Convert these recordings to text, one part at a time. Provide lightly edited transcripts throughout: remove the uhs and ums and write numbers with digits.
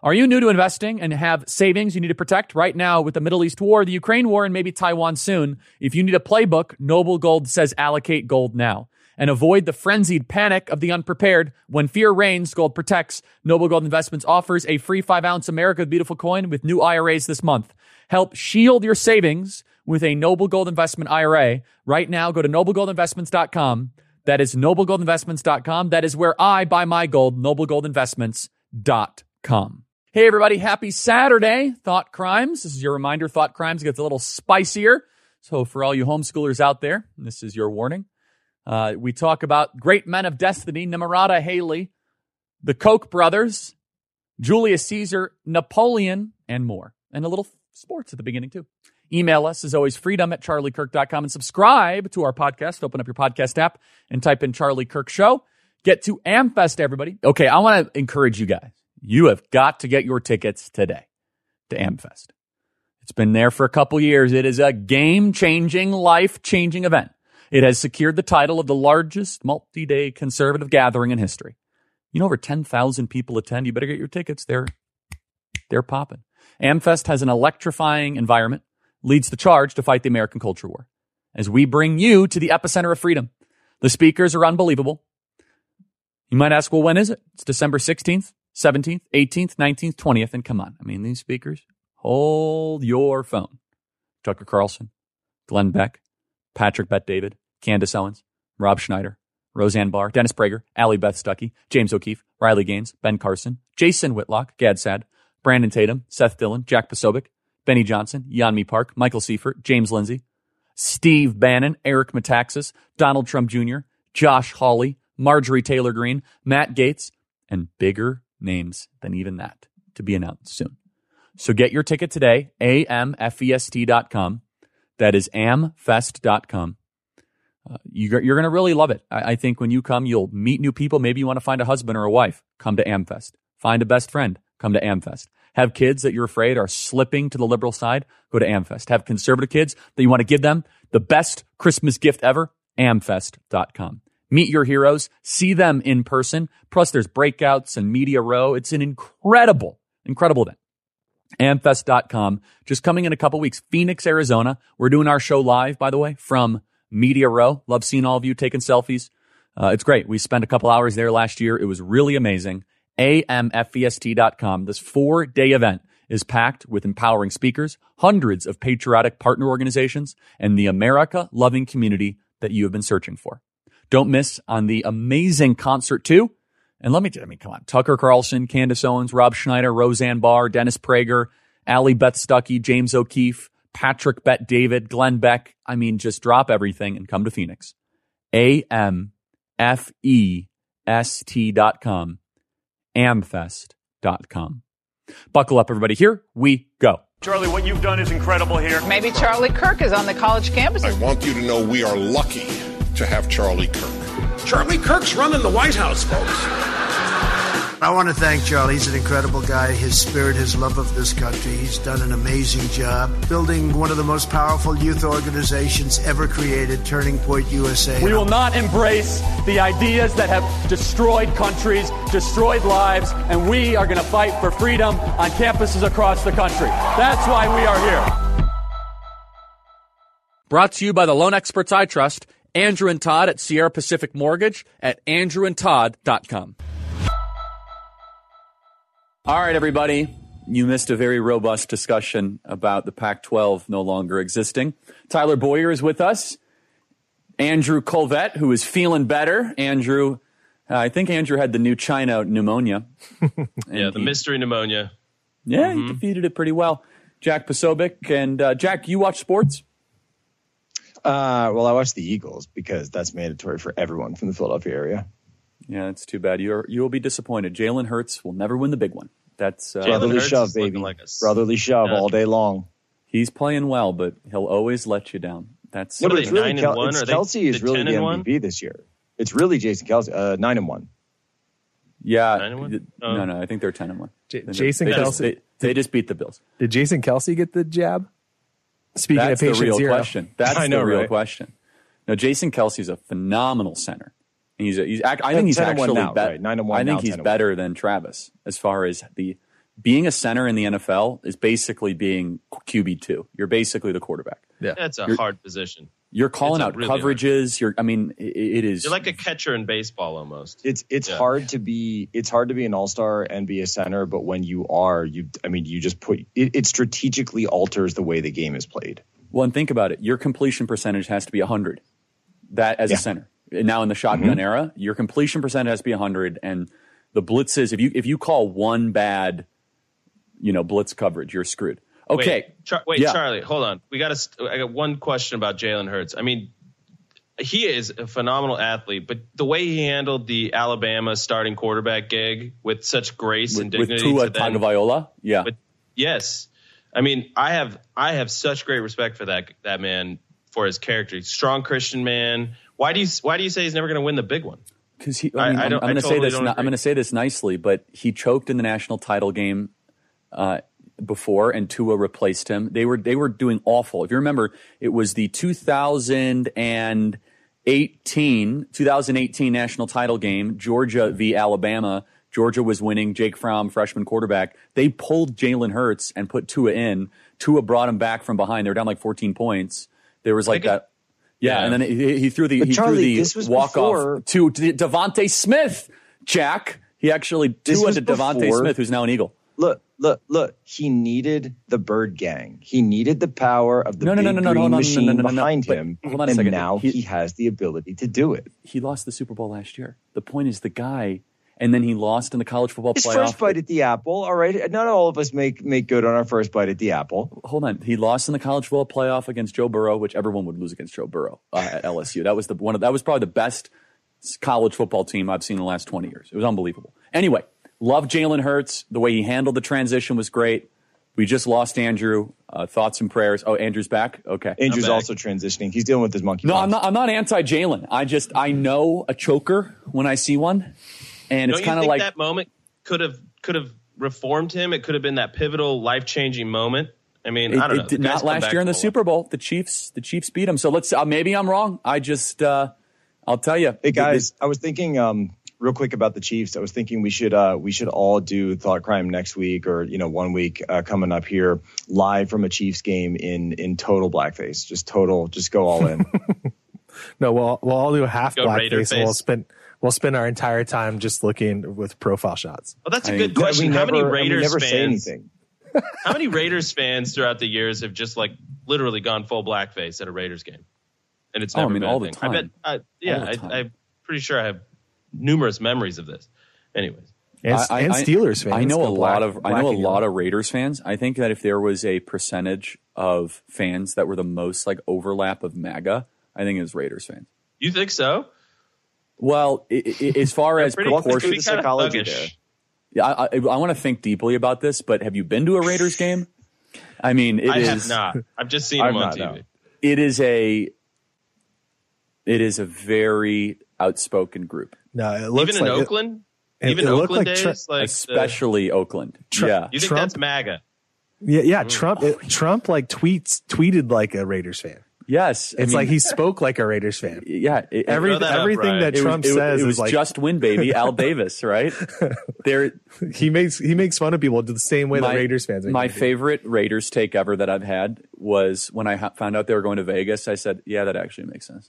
Are you new to investing and have savings you need to protect right now with the Middle East war, the Ukraine war, and maybe Taiwan soon? If you need a playbook, Noble Gold says allocate gold now and avoid the frenzied panic of the unprepared. When fear reigns, gold protects. Noble Gold Investments offers a free 5-ounce America the Beautiful coin with new IRAs this month. Help shield your savings with a Noble Gold Investment IRA. Right now, go to noblegoldinvestments.com. That is noblegoldinvestments.com. That is where I buy my gold, noblegoldinvestments.com. Hey, everybody. Happy Saturday. Thought Crimes. This is your reminder. Thought Crimes gets a little spicier. So for all you homeschoolers out there, this is your warning. We talk about great men of destiny, Nimrata Haley, the Koch brothers, Julius Caesar, Napoleon, and more. And a little sports at the beginning, too. Email us, as always, freedom@charliekirk.com, and subscribe to our podcast. Open up your podcast app and type in Charlie Kirk Show. Get to AmFest, everybody. Okay, I want to encourage you guys. You have got to get your tickets today to AmFest. It's been there for a couple years. It is a game-changing, life-changing event. It has secured the title of the largest multi-day conservative gathering in history. You know, over 10,000 people attend. You better get your tickets. They're popping. AmFest has an electrifying environment, leads the charge to fight the American culture war. As we bring you to the epicenter of freedom. The speakers are unbelievable. You might ask, well, when is it? It's December 16th, 17th, 18th, 19th, 20th. And come on. I mean, these speakers, hold your phone. Tucker Carlson, Glenn Beck, Patrick Bet-David, Candace Owens, Rob Schneider, Roseanne Barr, Dennis Prager, Allie Beth Stuckey, James O'Keefe, Riley Gaines, Ben Carson, Jason Whitlock, Gad Saad, Brandon Tatum, Seth Dillon, Jack Posobiec, Benny Johnson, Yeonmi Park, Michael Seifert, James Lindsay, Steve Bannon, Eric Metaxas, Donald Trump Jr., Josh Hawley, Marjorie Taylor Greene, Matt Gaetz, and bigger names than even that to be announced soon. So get your ticket today, amfest.com. That is amfest.com. You're going to really love it. I think when you come, you'll meet new people. Maybe you want to find a husband or a wife. Come to AmFest. Find a best friend. Come to AmFest. Have kids that you're afraid are slipping to the liberal side. Go to AmFest. Have conservative kids that you want to give them the best Christmas gift ever. amfest.com. Meet your heroes. See them in person. Plus, there's breakouts and media row. It's an incredible event. amfest.com. Just coming in a couple weeks. Phoenix, Arizona. We're doing our show live, by the way, from Media Row. Love seeing all of you taking selfies. It's great. We spent a couple hours there last year. It was really amazing. amfest.com. This 4-day event is packed with empowering speakers, hundreds of patriotic partner organizations, and the America-loving community that you have been searching for. Don't miss on the amazing concert, too. And come on. Tucker Carlson, Candace Owens, Rob Schneider, Roseanne Barr, Dennis Prager, Allie Beth Stuckey, James O'Keefe, Patrick Bet-David, Glenn Beck. I mean, just drop everything and come to Phoenix. amfest.com. amfest.com. Buckle up, everybody. Here we go. Charlie, what you've done is incredible here. Maybe Charlie Kirk is on the college campus. I want you to know we are lucky to have Charlie Kirk. Charlie Kirk's running the White House, folks. I want to thank Charlie. He's an incredible guy. His spirit, his love of this country. He's done an amazing job building one of the most powerful youth organizations ever created, Turning Point USA. We will not embrace the ideas that have destroyed countries, destroyed lives, and we are going to fight for freedom on campuses across the country. That's why we are here. Brought to you by the loan experts I trust, Andrew and Todd at Sierra Pacific Mortgage at andrewandtodd.com. All right, everybody. You missed a very robust discussion about the Pac-12 no longer existing. Tyler Boyer is with us. Andrew Colvett, who is feeling better. Andrew, I think Andrew had the new China pneumonia. Yeah, the mystery pneumonia. Yeah, he defeated it pretty well. Jack Posobiec. And Jack, you watch sports? Well, I watch the Eagles because that's mandatory for everyone from the Philadelphia area. Yeah, that's too bad. You will be disappointed. Jalen Hurts will never win the big one. That's brotherly shove, baby. Like brotherly shove all day long. He's playing well, but he'll always let you down. That's what it's really. Kelsey is really the MVP this year. It's really Jason Kelsey, 9-1. Yeah, 9-1? No, I think they're 10-1. Jason Kelsey. They just beat the Bills. Did Jason Kelsey get the jab? Speaking That's of patient the real zero. question. That's the real question. No, Jason Kelsey's a phenomenal center. I think he's actually better. Right? 9-1 I think now, he's better than Travis as far as the being a center in the NFL is basically being QB2. You're basically the quarterback. Yeah, that's a hard position. You're calling out really coverages. It is. You're like a catcher in baseball almost. It's hard to be an all-star and be a center, but when you are, you just put it strategically alters the way the game is played. Well, and think about it. Your completion percentage has to be 100. That as a center. Now in the shotgun era, your completion percentage has to be 100, and the blitzes. If you call one bad, blitz coverage, you're screwed. Okay. Wait, Charlie, hold on. I got one question about Jalen Hurts. I mean, he is a phenomenal athlete, but the way he handled the Alabama starting quarterback gig with such grace and dignity. With Tua Tagovailoa? Yeah. Yes. I mean, I have such great respect for that man, for his character. He's a strong Christian man. Why do you say he's never going to win the big one? Because I'm going to say this nicely, but he choked in the national title game before, and Tua replaced him. They were doing awful. If you remember, it was the 2018 national title game, Georgia v. Alabama. Georgia was winning. Jake Fromm, freshman quarterback. They pulled Jalen Hurts and put Tua in. Tua brought him back from behind. They were down like 14 points. There was like that. Yeah, and then he threw the walk off to Devontae Smith. Jack, he actually Tua to Devontae Smith, who's now an Eagle. Look. He needed the Bird Gang. He needed the power of the green machine behind him. Hold on a second. Now he has the ability to do it. He lost the Super Bowl last year. The point is the guy, and then he lost in the college football playoff. His first bite at the apple, all right? Not all of us make good on our first bite at the apple. Hold on. He lost in the college football playoff against Joe Burrow, which everyone would lose against Joe Burrow at LSU. That was that was probably the best college football team I've seen in the last 20 years. It was unbelievable. Anyway. Love Jalen Hurts. The way he handled the transition was great. We just lost Andrew. Thoughts and prayers. Oh, Andrew's back? Okay. Andrew's also transitioning. He's dealing with his monkey. No, I'm not anti-Jalen. I know a choker when I see one. And it's kind of like that moment could have reformed him. It could have been that pivotal, life-changing moment. I mean, I don't know. Not last year in the Super Bowl. The Chiefs beat him. So let's maybe I'm wrong. I'll tell you. Hey guys, I was thinking real quick about the Chiefs. I was thinking we should all do Thought Crime next week, or 1 week coming up here, live from a Chiefs game in total blackface. Just go all in. No, we'll all do a half blackface, and we'll spend our entire time just looking with profile shots. Well, that's a good question. How many Raiders fans? How many Raiders fans throughout the years have just literally gone full blackface at a Raiders game? And it's never been all a thing. The time. I bet. I'm pretty sure I have numerous memories of this. Anyways, and Steelers fans. I know a lot of Raiders fans. I think that if there was a percentage of fans that were the most overlap of MAGA, I think it was Raiders fans. You think so? Well, as far as proportion, psychology there. Yeah, I want to think deeply about this. But have you been to a Raiders game? I mean, I have not. I've just seen them on TV. No. It is a very outspoken group. No, it looks even in Oakland. Even Oakland days, especially Oakland. Yeah, you think that's MAGA? Yeah. Trump tweeted like a Raiders fan. Yes, it's like he spoke like a Raiders fan. Yeah, everything that Trump says it was is just win, baby. Al Davis, right? He makes fun of people the same way that Raiders fans. My favorite Raiders take ever that I've had was when I found out they were going to Vegas. I said, "Yeah, that actually makes sense."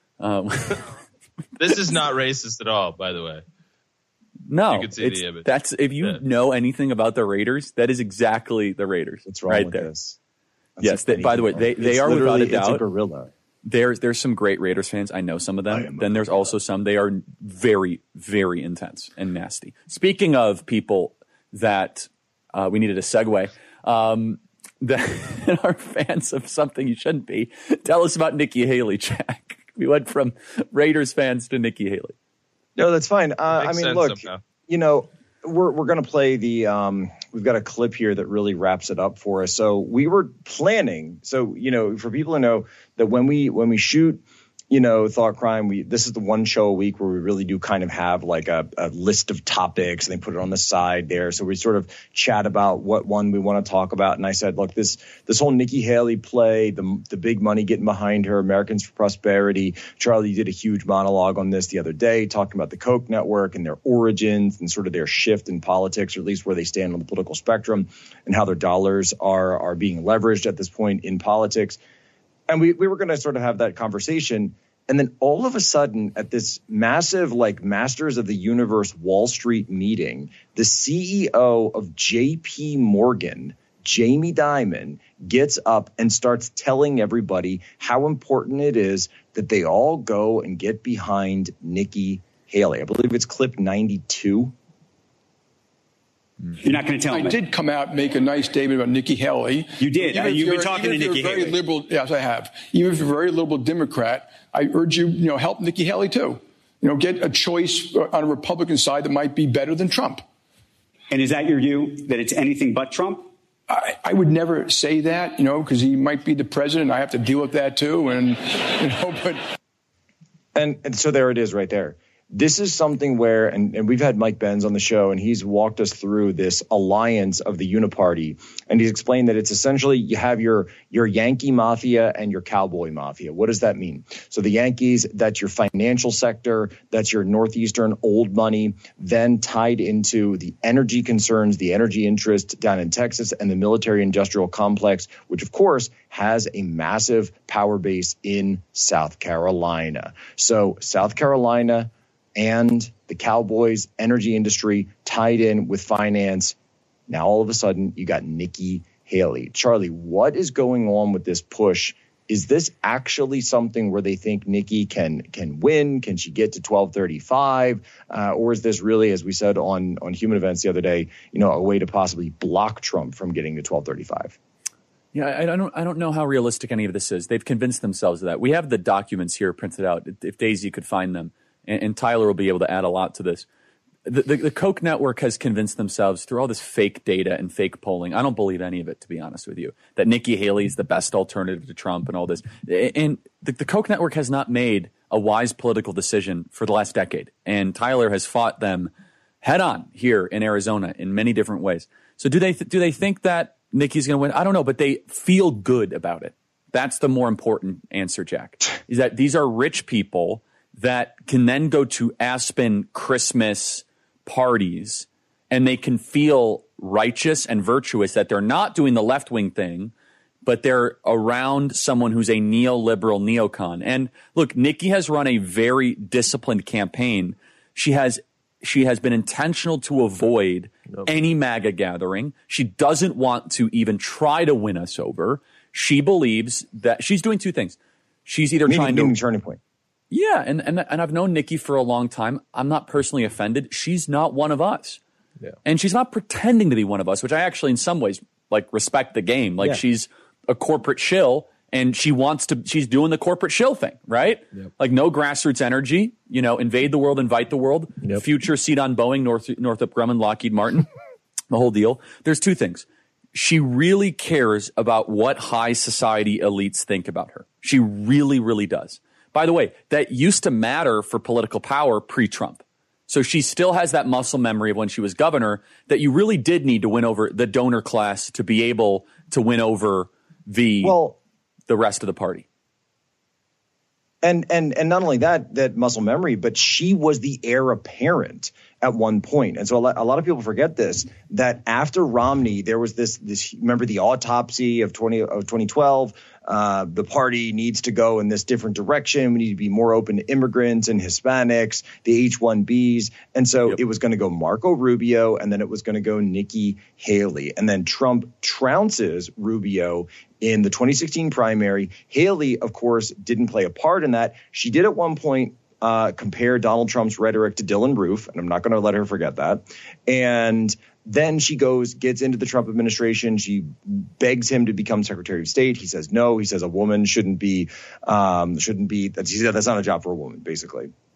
This is not racist at all, by the way. No, you can see the image. That's if you know anything about the Raiders, that is exactly the Raiders. What's wrong with this? Yes, by the way, they are without a doubt. It's a gorilla. There's some great Raiders fans. I know some of them. Then there's also some. They are very, very intense and nasty. Speaking of people that we needed a segue, that are fans of something you shouldn't be. Tell us about Nikki Haley, Jack. We went from Raiders fans to Nikki Haley. No, that's fine. I mean, look, we're going to play we've got a clip here that really wraps it up for us. So we were planning. So, for people to know that when we shoot Thought Crime, this is the one show a week where we really do kind of have like a list of topics, and they put it on the side there. So we sort of chat about what one we want to talk about. And I said, look, this whole Nikki Haley play, the big money getting behind her, Americans for Prosperity. Charlie did a huge monologue on this the other day, talking about the Koch network and their origins and sort of their shift in politics, or at least where they stand on the political spectrum, and how their dollars are being leveraged at this point in politics. And we were going to sort of have that conversation. And then all of a sudden, at this massive, like, Masters of the Universe Wall Street meeting, the CEO of JP Morgan, Jamie Dimon, gets up and starts telling everybody how important it is that they all go and get behind Nikki Haley. I believe it's clip 92. You're not going to tell me. I did come out and make a nice statement about Nikki Haley. You did. You've been talking to Nikki Haley. Very liberal, yes, I have. Even if you're a very liberal Democrat, I urge you, help Nikki Haley too. Get a choice on a Republican side that might be better than Trump. And is that your view, that it's anything but Trump? I would never say that, because he might be the president. I have to deal with that too, And so there it is right there. This is something where, and we've had Mike Benz on the show, and he's walked us through this alliance of the Uniparty. And he's explained that it's essentially you have your Yankee mafia and your cowboy mafia. What does that mean? So the Yankees, that's your financial sector, that's your Northeastern old money, then tied into the energy concerns, the energy interest down in Texas, and the military industrial complex, which of course has a massive power base in South Carolina. So South Carolina and the Cowboys energy industry tied in with finance. Now, all of a sudden, you got Nikki Haley. Charlie, what is going on with this push? Is this actually something where they think Nikki can win? Can she get to 1235? Or is this really, as we said on Human Events the other day, a way to possibly block Trump from getting to 1235? Yeah, I don't know how realistic any of this is. They've convinced themselves of that. We have the documents here printed out. If Daisy could find them. And Tyler will be able to add a lot to this. The Koch network has convinced themselves through all this fake data and fake polling. I don't believe any of it, to be honest with you, that Nikki Haley is the best alternative to Trump and all this. And the Koch network has not made a wise political decision for the last decade. And Tyler has fought them head on here in Arizona in many different ways. So do they think that Nikki's going to win? I don't know, but they feel good about it. That's the more important answer, Jack, is that these are rich people that can then go to Aspen Christmas parties and they can feel righteous and virtuous that they're not doing the left-wing thing, but they're around someone who's a neoliberal neocon. And look, Nikki has run a very disciplined campaign. She has been intentional to avoid any MAGA gathering. She doesn't want to even try to win us over. She believes that she's doing two things. She's either trying to turning point. Yeah, and I've known Nikki for a long time. I'm not personally offended. She's not one of us. Yeah. And she's not pretending to be one of us, which I actually in some ways respect the game. She's a corporate shill and she's doing the corporate shill thing, right? Yep. No grassroots energy, invade the world, invite the world, yep. Future seat on Boeing, Northrop Grumman, Lockheed Martin, the whole deal. There's two things. She really cares about what high society elites think about her. She really, really does. By the way, that used to matter for political power pre-Trump. So she still has that muscle memory of when she was governor that you really did need to win over the donor class to be able to win over the rest of the party. And not only that muscle memory, but she was the heir apparent at one point. And so a lot of people forget this, that after Romney, there was this remember the autopsy of 2012, the party needs to go in this different direction. We need to be more open to immigrants and Hispanics, the H-1Bs. And so It was going to go Marco Rubio, and then it was going to go Nikki Haley. And then Trump trounces Rubio in the 2016 primary. Haley, of course, didn't play a part in that. She did at one point compare Donald Trump's rhetoric to Dylan Roof, and I'm not going to let her forget that. And then she gets into the Trump administration. She begs him to become Secretary of State. He says no. He says a woman shouldn't be. That's not a job for a woman, basically.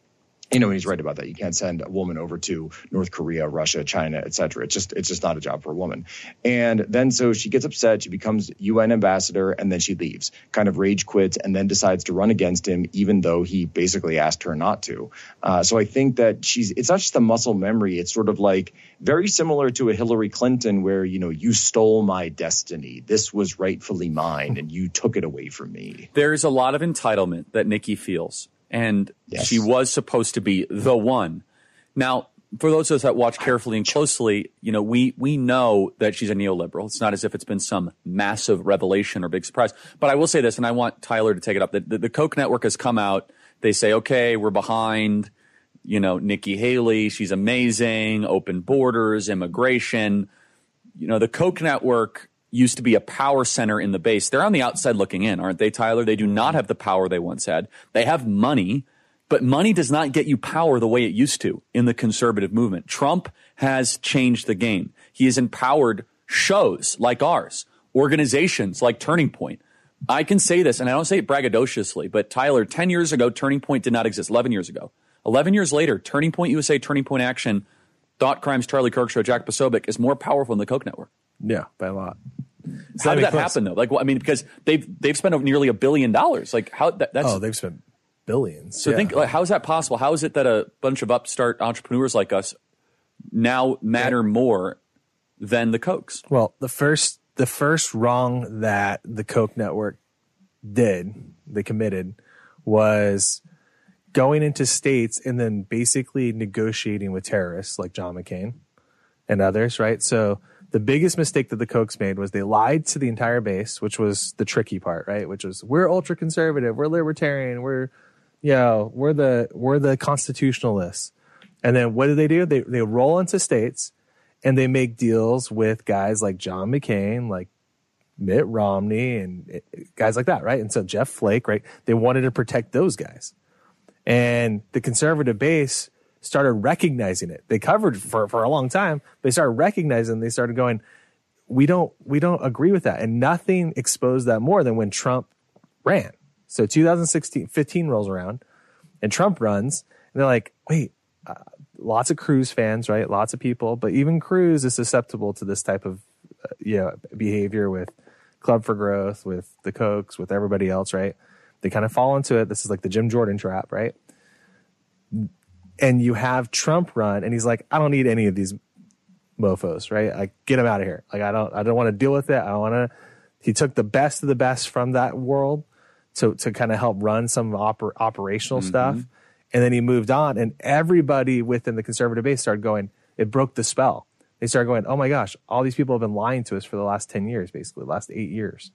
And he's right about that. You can't send a woman over to North Korea, Russia, China, et cetera. It's just not a job for a woman. And then so she gets upset. She becomes UN ambassador, and then she leaves, kind of rage quits, and then decides to run against him, even though he basically asked her not to. So I think that it's not just a muscle memory. It's sort of like very similar to a Hillary Clinton where, you stole my destiny. This was rightfully mine, and you took it away from me. There's a lot of entitlement that Nikki feels. And she was supposed to be the one. Now, for those of us that watch carefully and closely, we know that she's a neoliberal. It's not as if it's been some massive revelation or big surprise. But I will say this, and I want Tyler to take it up. The Koch network has come out. They say, okay, we're behind, Nikki Haley. She's amazing. Open borders, immigration. The Koch network used to be a power center in the base. They're on the outside looking in, aren't they, Tyler? They do not have the power they once had. They have money, but money does not get you power the way it used to in the conservative movement. Trump has changed the game. He has empowered shows like ours, organizations like Turning Point. I can say this, and I don't say it braggadociously, but Tyler, 10 years ago, Turning Point did not exist. 11 years ago. 11 years later, Turning Point USA, Turning Point Action, Thought Crimes, Charlie Kirk Show, Jack Posobiec is more powerful than the Koch network. Yeah, by a lot. How did that happen though? Because they've spent nearly $1 billion. Like they've spent billions. So think, how is that possible? How is it that a bunch of upstart entrepreneurs like us now matter more than the Kochs? Well, the first wrong that the Koch network they committed was going into states and then basically negotiating with terrorists like John McCain and others, right? So the biggest mistake that the Kochs made was they lied to the entire base, which was the tricky part, right? Which was, we're ultra conservative, we're libertarian, we're the constitutionalists. And then what do? They roll into states and they make deals with guys like John McCain, like Mitt Romney, and guys like that, right? And so Jeff Flake, right? They wanted to protect those guys. And the conservative base started recognizing it. They covered for a long time. They started recognizing, they started going, we don't agree with that. And nothing exposed that more than when Trump ran. So 2015 rolls around and Trump runs and they're like, wait, lots of Cruz fans, right? Lots of people, but even Cruz is susceptible to this type of behavior with Club for Growth, with the Kochs, with everybody else, right? They kind of fall into it. This is like the Jim Jordan trap, right? And you have Trump run, and he's like, I don't need any of these mofos, right? Like, get him out of here. Like, I don't want to deal with it. I don't want to. He took the best of the best from that world to kind of help run some operational stuff, and then he moved on. And everybody within the conservative base started going. It broke the spell. They started going, oh my gosh, all these people have been lying to us for the last 10 years, basically, the last 8 years.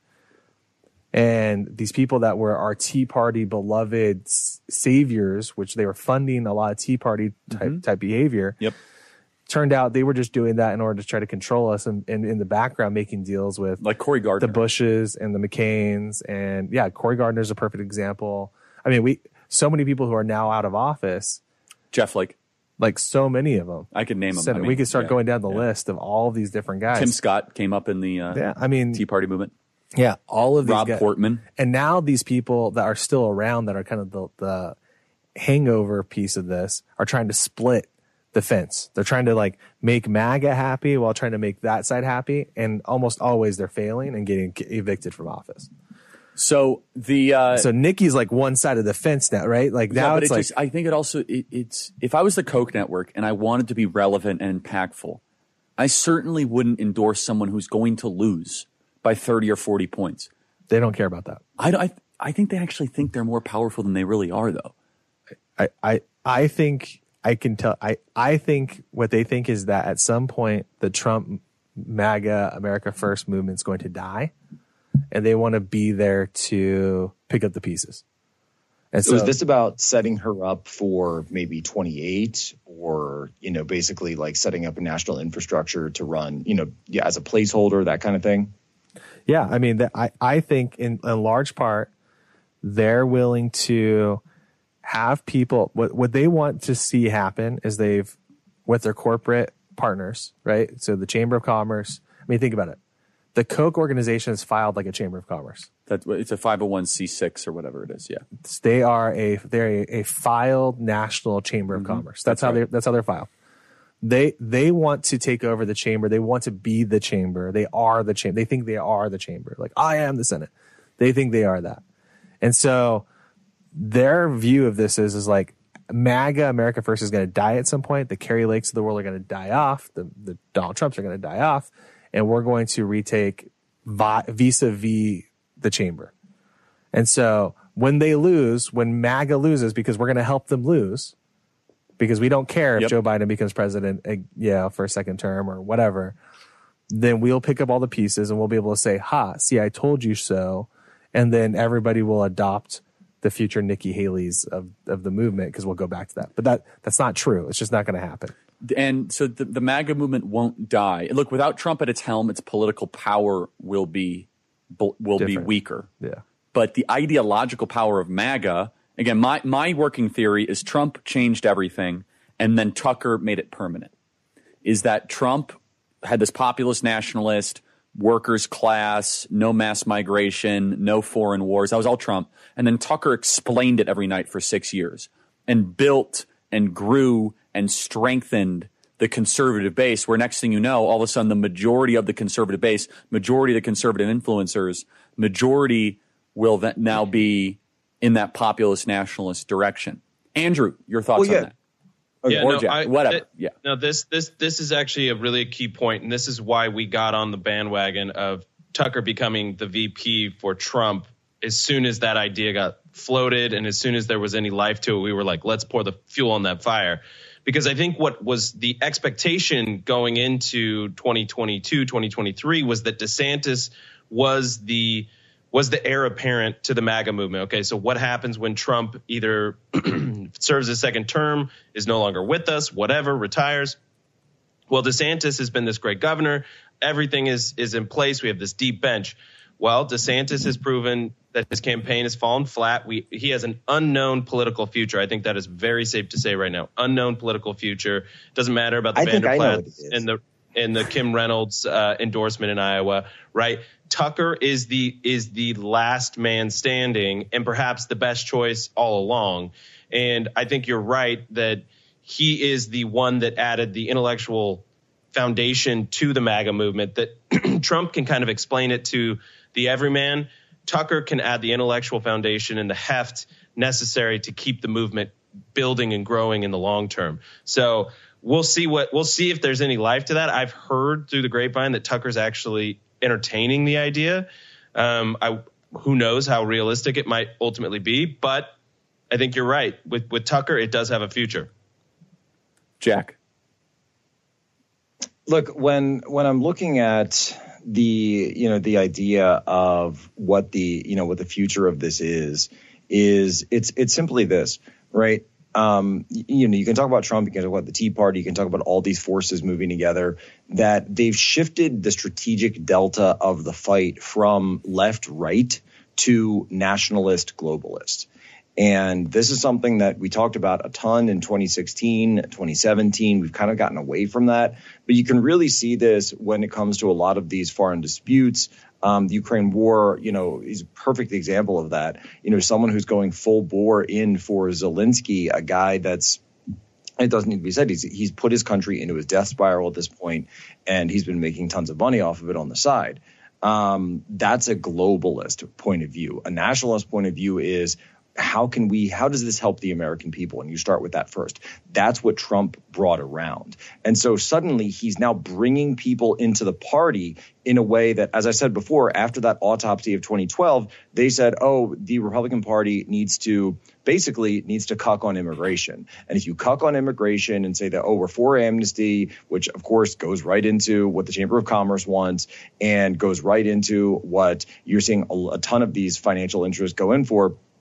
And these people that were our Tea Party beloved saviors, which they were funding a lot of Tea Party type behavior, turned out they were just doing that in order to try to control us and in the background making deals with like Cory Gardner, the Bushes and the McCains. And yeah, Cory Gardner is a perfect example. I mean, so many people who are now out of office. Jeff Flake. Like so many of them. I could name them. We could start going down the list of all of these different guys. Tim Scott came up in the Tea Party movement. Yeah, all of these Rob guys. Portman. And now these people that are still around that are kind of the hangover piece of this are trying to split the fence. They're trying to like make MAGA happy while trying to make that side happy. And almost always they're failing and getting evicted from office. So so Nikki's like one side of the fence now, right? Like now it's like, I think it also, it's, if I was the Koch network and I wanted to be relevant and impactful, I certainly wouldn't endorse someone who's going to lose by 30 or 40 points. They don't care about that. I think they actually think they're more powerful than they really are, though. I think I can tell. I think what they think is that at some point the Trump MAGA America First movement is going to die, and they want to be there to pick up the pieces. And so is this about setting her up for maybe 28 or, basically like setting up a national infrastructure to run, as a placeholder, that kind of thing? Yeah, I mean, I think in large part, they're willing to have people, what they want to see happen is with their corporate partners, right? So the Chamber of Commerce, I mean, think about it. the Koch organization is filed like a chamber of commerce. It's a 501c6 or whatever it is. Yeah, they're a filed national chamber of commerce. That's how they're filed. They want to take over the chamber. They want to be the chamber. They are the chamber. They think they are the chamber. Like, I am the Senate. They think they are that. And so their view of this is like, MAGA, America First, is going to die at some point. The Kerry Lakes of the world are going to die off. The Donald Trumps are going to die off. And we're going to retake vis-a-vis the chamber. And so when MAGA loses, because we're going to help them lose, because we don't care if Joe Biden becomes president, for a second term or whatever, then we'll pick up all the pieces and we'll be able to say, see, I told you so. And then everybody will adopt the future Nikki Haley's of the movement, because we'll go back to that. But that's not true. It's just not going to happen. And so the MAGA movement won't die. Look, without Trump at its helm, its political power will be weaker. Yeah. But the ideological power of MAGA, again, my working theory is Trump changed everything and then Tucker made it permanent. Is that Trump had this populist nationalist, workers class, no mass migration, no foreign wars. That was all Trump. And then Tucker explained it every night for 6 years and built and grew and strengthened the conservative base, where next thing you know, all of a sudden the majority of the conservative base, majority of the conservative influencers, majority will now be in that populist nationalist direction. Andrew, your thoughts on that? No, this is actually a really key point, and this is why we got on the bandwagon of Tucker becoming the VP for Trump. As soon as that idea got floated and as soon as there was any life to it, we were like, let's pour the fuel on that fire. Because I think what was the expectation going into 2022, 2023 was that DeSantis was the heir apparent to the MAGA movement. Okay, so what happens when Trump either serves a second term, is no longer with us, whatever, retires? Well, DeSantis has been this great governor. Everything is in place. We have this deep bench. Well, DeSantis has proven that his campaign has fallen flat. He has an unknown political future. I think that is very safe to say right now. Unknown political future. Doesn't matter about the Vanderplatz and the Kim Reynolds endorsement in Iowa, right? Tucker is the last man standing and perhaps the best choice all along. And I think you're right that he is the one that added the intellectual foundation to the MAGA movement, that Trump can kind of explain it to the everyman. Tucker can add the intellectual foundation and the heft necessary to keep the movement building and growing in the long term. So we'll see if there's any life to that. I've heard through the grapevine that Tucker's actually entertaining the idea. Who knows how realistic it might ultimately be, but I think you're right. With Tucker, it does have a future. Jack. Look, when I'm looking at the idea of what the future of this is it's simply this, right? You can talk about Trump, you can talk about the Tea Party, you can talk about all these forces moving together, that they've shifted the strategic delta of the fight from left-right to nationalist globalist. And this is something that we talked about a ton in 2016, 2017. We've kind of gotten away from that. But you can really see this when it comes to a lot of these foreign disputes. The Ukraine war, is a perfect example of that. Someone who's going full bore in for Zelensky, a guy that's, it doesn't need to be said, he's put his country into his death spiral at this point, and he's been making tons of money off of it on the side. That's a globalist point of view. A nationalist point of view is, how does this help the American people? And you start with that first. That's what Trump brought around. And so suddenly he's now bringing people into the party in a way that, as I said before, after that autopsy of 2012, they said, the Republican Party needs to cuck on immigration. And if you cuck on immigration and say that, we're for amnesty, which of course goes right into what the Chamber of Commerce wants and goes right into what you're seeing a ton of these financial interests go in for,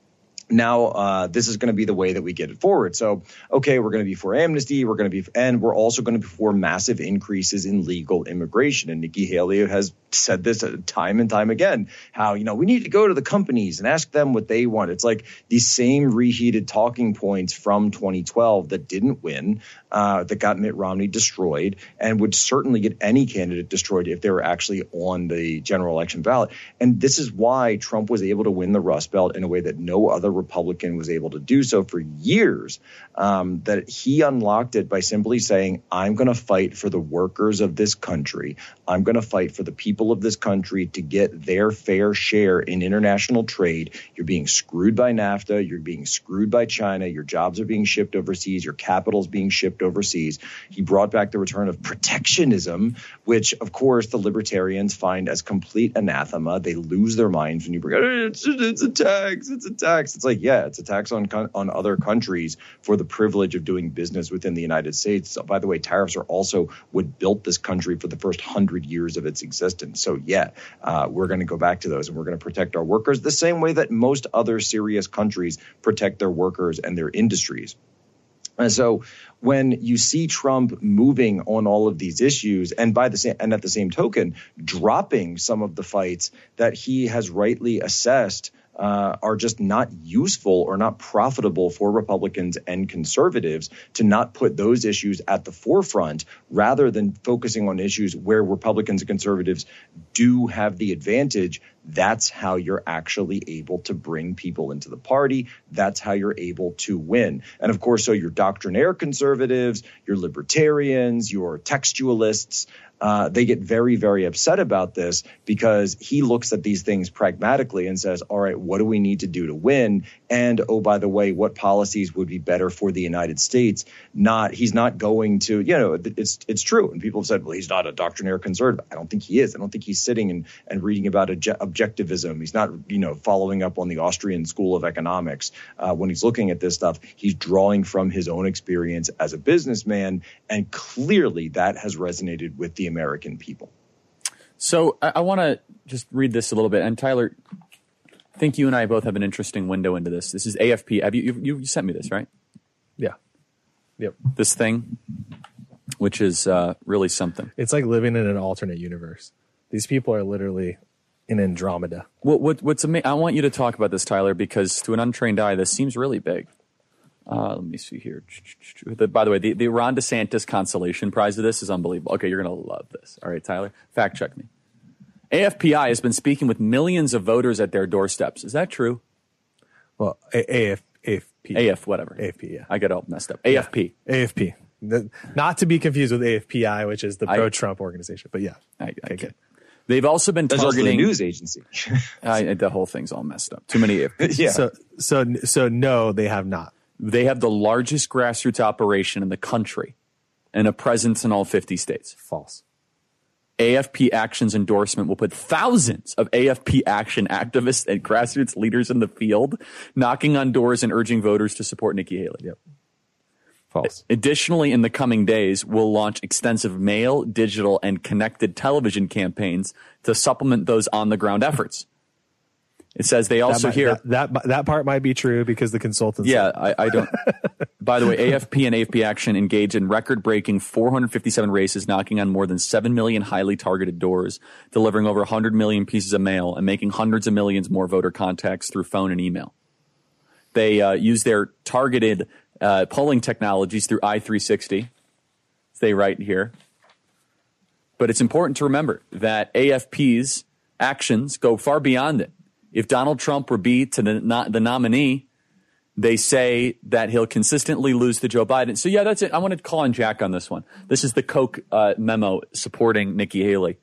now this is going to be the way that we get it forward. So, okay, we're going to be for amnesty. And we're also going to be for massive increases in legal immigration. And Nikki Haley has said this time and time again, how, we need to go to the companies and ask them what they want. It's like these same reheated talking points from 2012 that didn't win, that got Mitt Romney destroyed and would certainly get any candidate destroyed if they were actually on the general election ballot. And this is why Trump was able to win the Rust Belt in a way that no other Republican was able to do so for years, that he unlocked it by simply saying, I'm going to fight for the workers of this country. I'm going to fight for the people of this country to get their fair share in international trade. You're being screwed by NAFTA. You're being screwed by China. Your jobs are being shipped overseas. Your capital's being shipped overseas. He brought back the return of protectionism, which, of course, the libertarians find as complete anathema. They lose their minds when you bring it. It's a tax. It's a tax. It's like, yeah, it's a tax on other countries for the privilege of doing business within the United States. So, by the way, tariffs are also what built this country for the first 100 years of its existence. So, yeah, we're going to go back to those, and we're going to protect our workers the same way that most other serious countries protect their workers and their industries. And so when you see Trump moving on all of these issues and at the same token, dropping some of the fights that he has rightly assessed are just not useful or not profitable for Republicans and conservatives, to not put those issues at the forefront rather than focusing on issues where Republicans and conservatives do have the advantage. That's how you're actually able to bring people into the party. That's how you're able to win. And of course, so your doctrinaire conservatives, your libertarians, your textualists, they get very, very upset about this because he looks at these things pragmatically and says, all right, what do we need to do to win? And, oh, by the way, what policies would be better for the United States? He's not going to, it's true. And people have said, well, he's not a doctrinaire conservative. I don't think he is. I don't think he's sitting and reading about objectivism. He's not, following up on the Austrian School of Economics. When he's looking at this stuff, he's drawing from his own experience as a businessman. And clearly that has resonated with the American people. So I want to just read this a little bit. And Tyler, I think you and I both have an interesting window into this. This is AFP. Have you sent me this, right? Yeah. Yep. This thing, which is really something. It's like living in an alternate universe. These people are literally in Andromeda. What's amazing? I want you to talk about this, Tyler, because to an untrained eye, this seems really big. Let me see here. By the way, the Ron DeSantis consolation prize of this is unbelievable. Okay, you're going to love this. All right, Tyler, fact check me. AFPI has been speaking with millions of voters at their doorsteps. Is that true? Well, AFP. Whatever. AFP, yeah. I get all messed up. AFP. Yeah. AFP. Not to be confused with AFPI, which is the pro-Trump organization. But yeah. I get it. They've also been targeting also the news agency. The whole thing's all messed up. Too many AFPs. Yeah. So no, they have not. They have the largest grassroots operation in the country and a presence in all 50 states. False. AFP Action's endorsement will put thousands of AFP Action activists and grassroots leaders in the field, knocking on doors and urging voters to support Nikki Haley. Yep. False. Additionally, in the coming days, we'll launch extensive mail, digital, and connected television campaigns to supplement those on-the-ground efforts. It says they also that part might be true because the consultants. Yeah, I don't. By the way, AFP and AFP Action engaged in record-breaking 457 races, knocking on more than 7 million highly targeted doors, delivering over 100 million pieces of mail, and making hundreds of millions more voter contacts through phone and email. They use their targeted polling technologies through I-360. They write here. But it's important to remember that AFP's actions go far beyond it. If Donald Trump were to the nominee, they say that he'll consistently lose to Joe Biden. So, yeah, that's it. I want to call on Jack on this one. This is the Koch memo supporting Nikki Haley.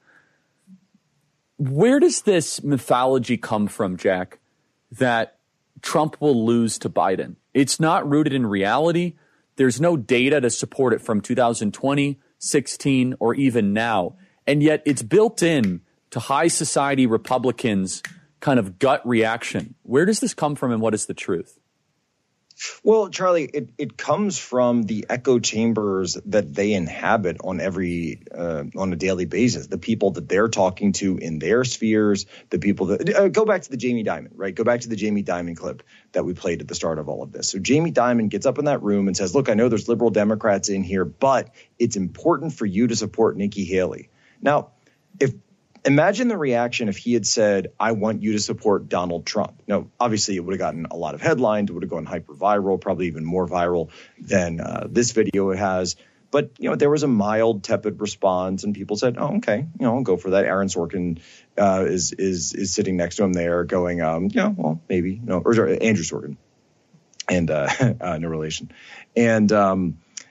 Where does this mythology come from, Jack, that Trump will lose to Biden? It's not rooted in reality. There's no data to support it from 2020, 16, or even now. And yet it's built in to high society Republicans' kind of gut reaction. Where does this come from and what is the truth? Well, Charlie, it comes from the echo chambers that they inhabit on on a daily basis. The people that they're talking to in their spheres, the people that go back to the Jamie Dimon, right? Go back to the Jamie Dimon clip that we played at the start of all of this. So Jamie Dimon gets up in that room and says, look, I know there's liberal Democrats in here, but it's important for you to support Nikki Haley. Now, imagine the reaction if he had said, I want you to support Donald Trump. Now, obviously, it would have gotten a lot of headlines. It would have gone hyper viral, probably even more viral than this video has. But, there was a mild, tepid response, and people said, oh, okay, I'll go for that. Aaron Sorkin is sitting next to him there going, well, maybe, or sorry, Andrew Sorkin, and no relation. And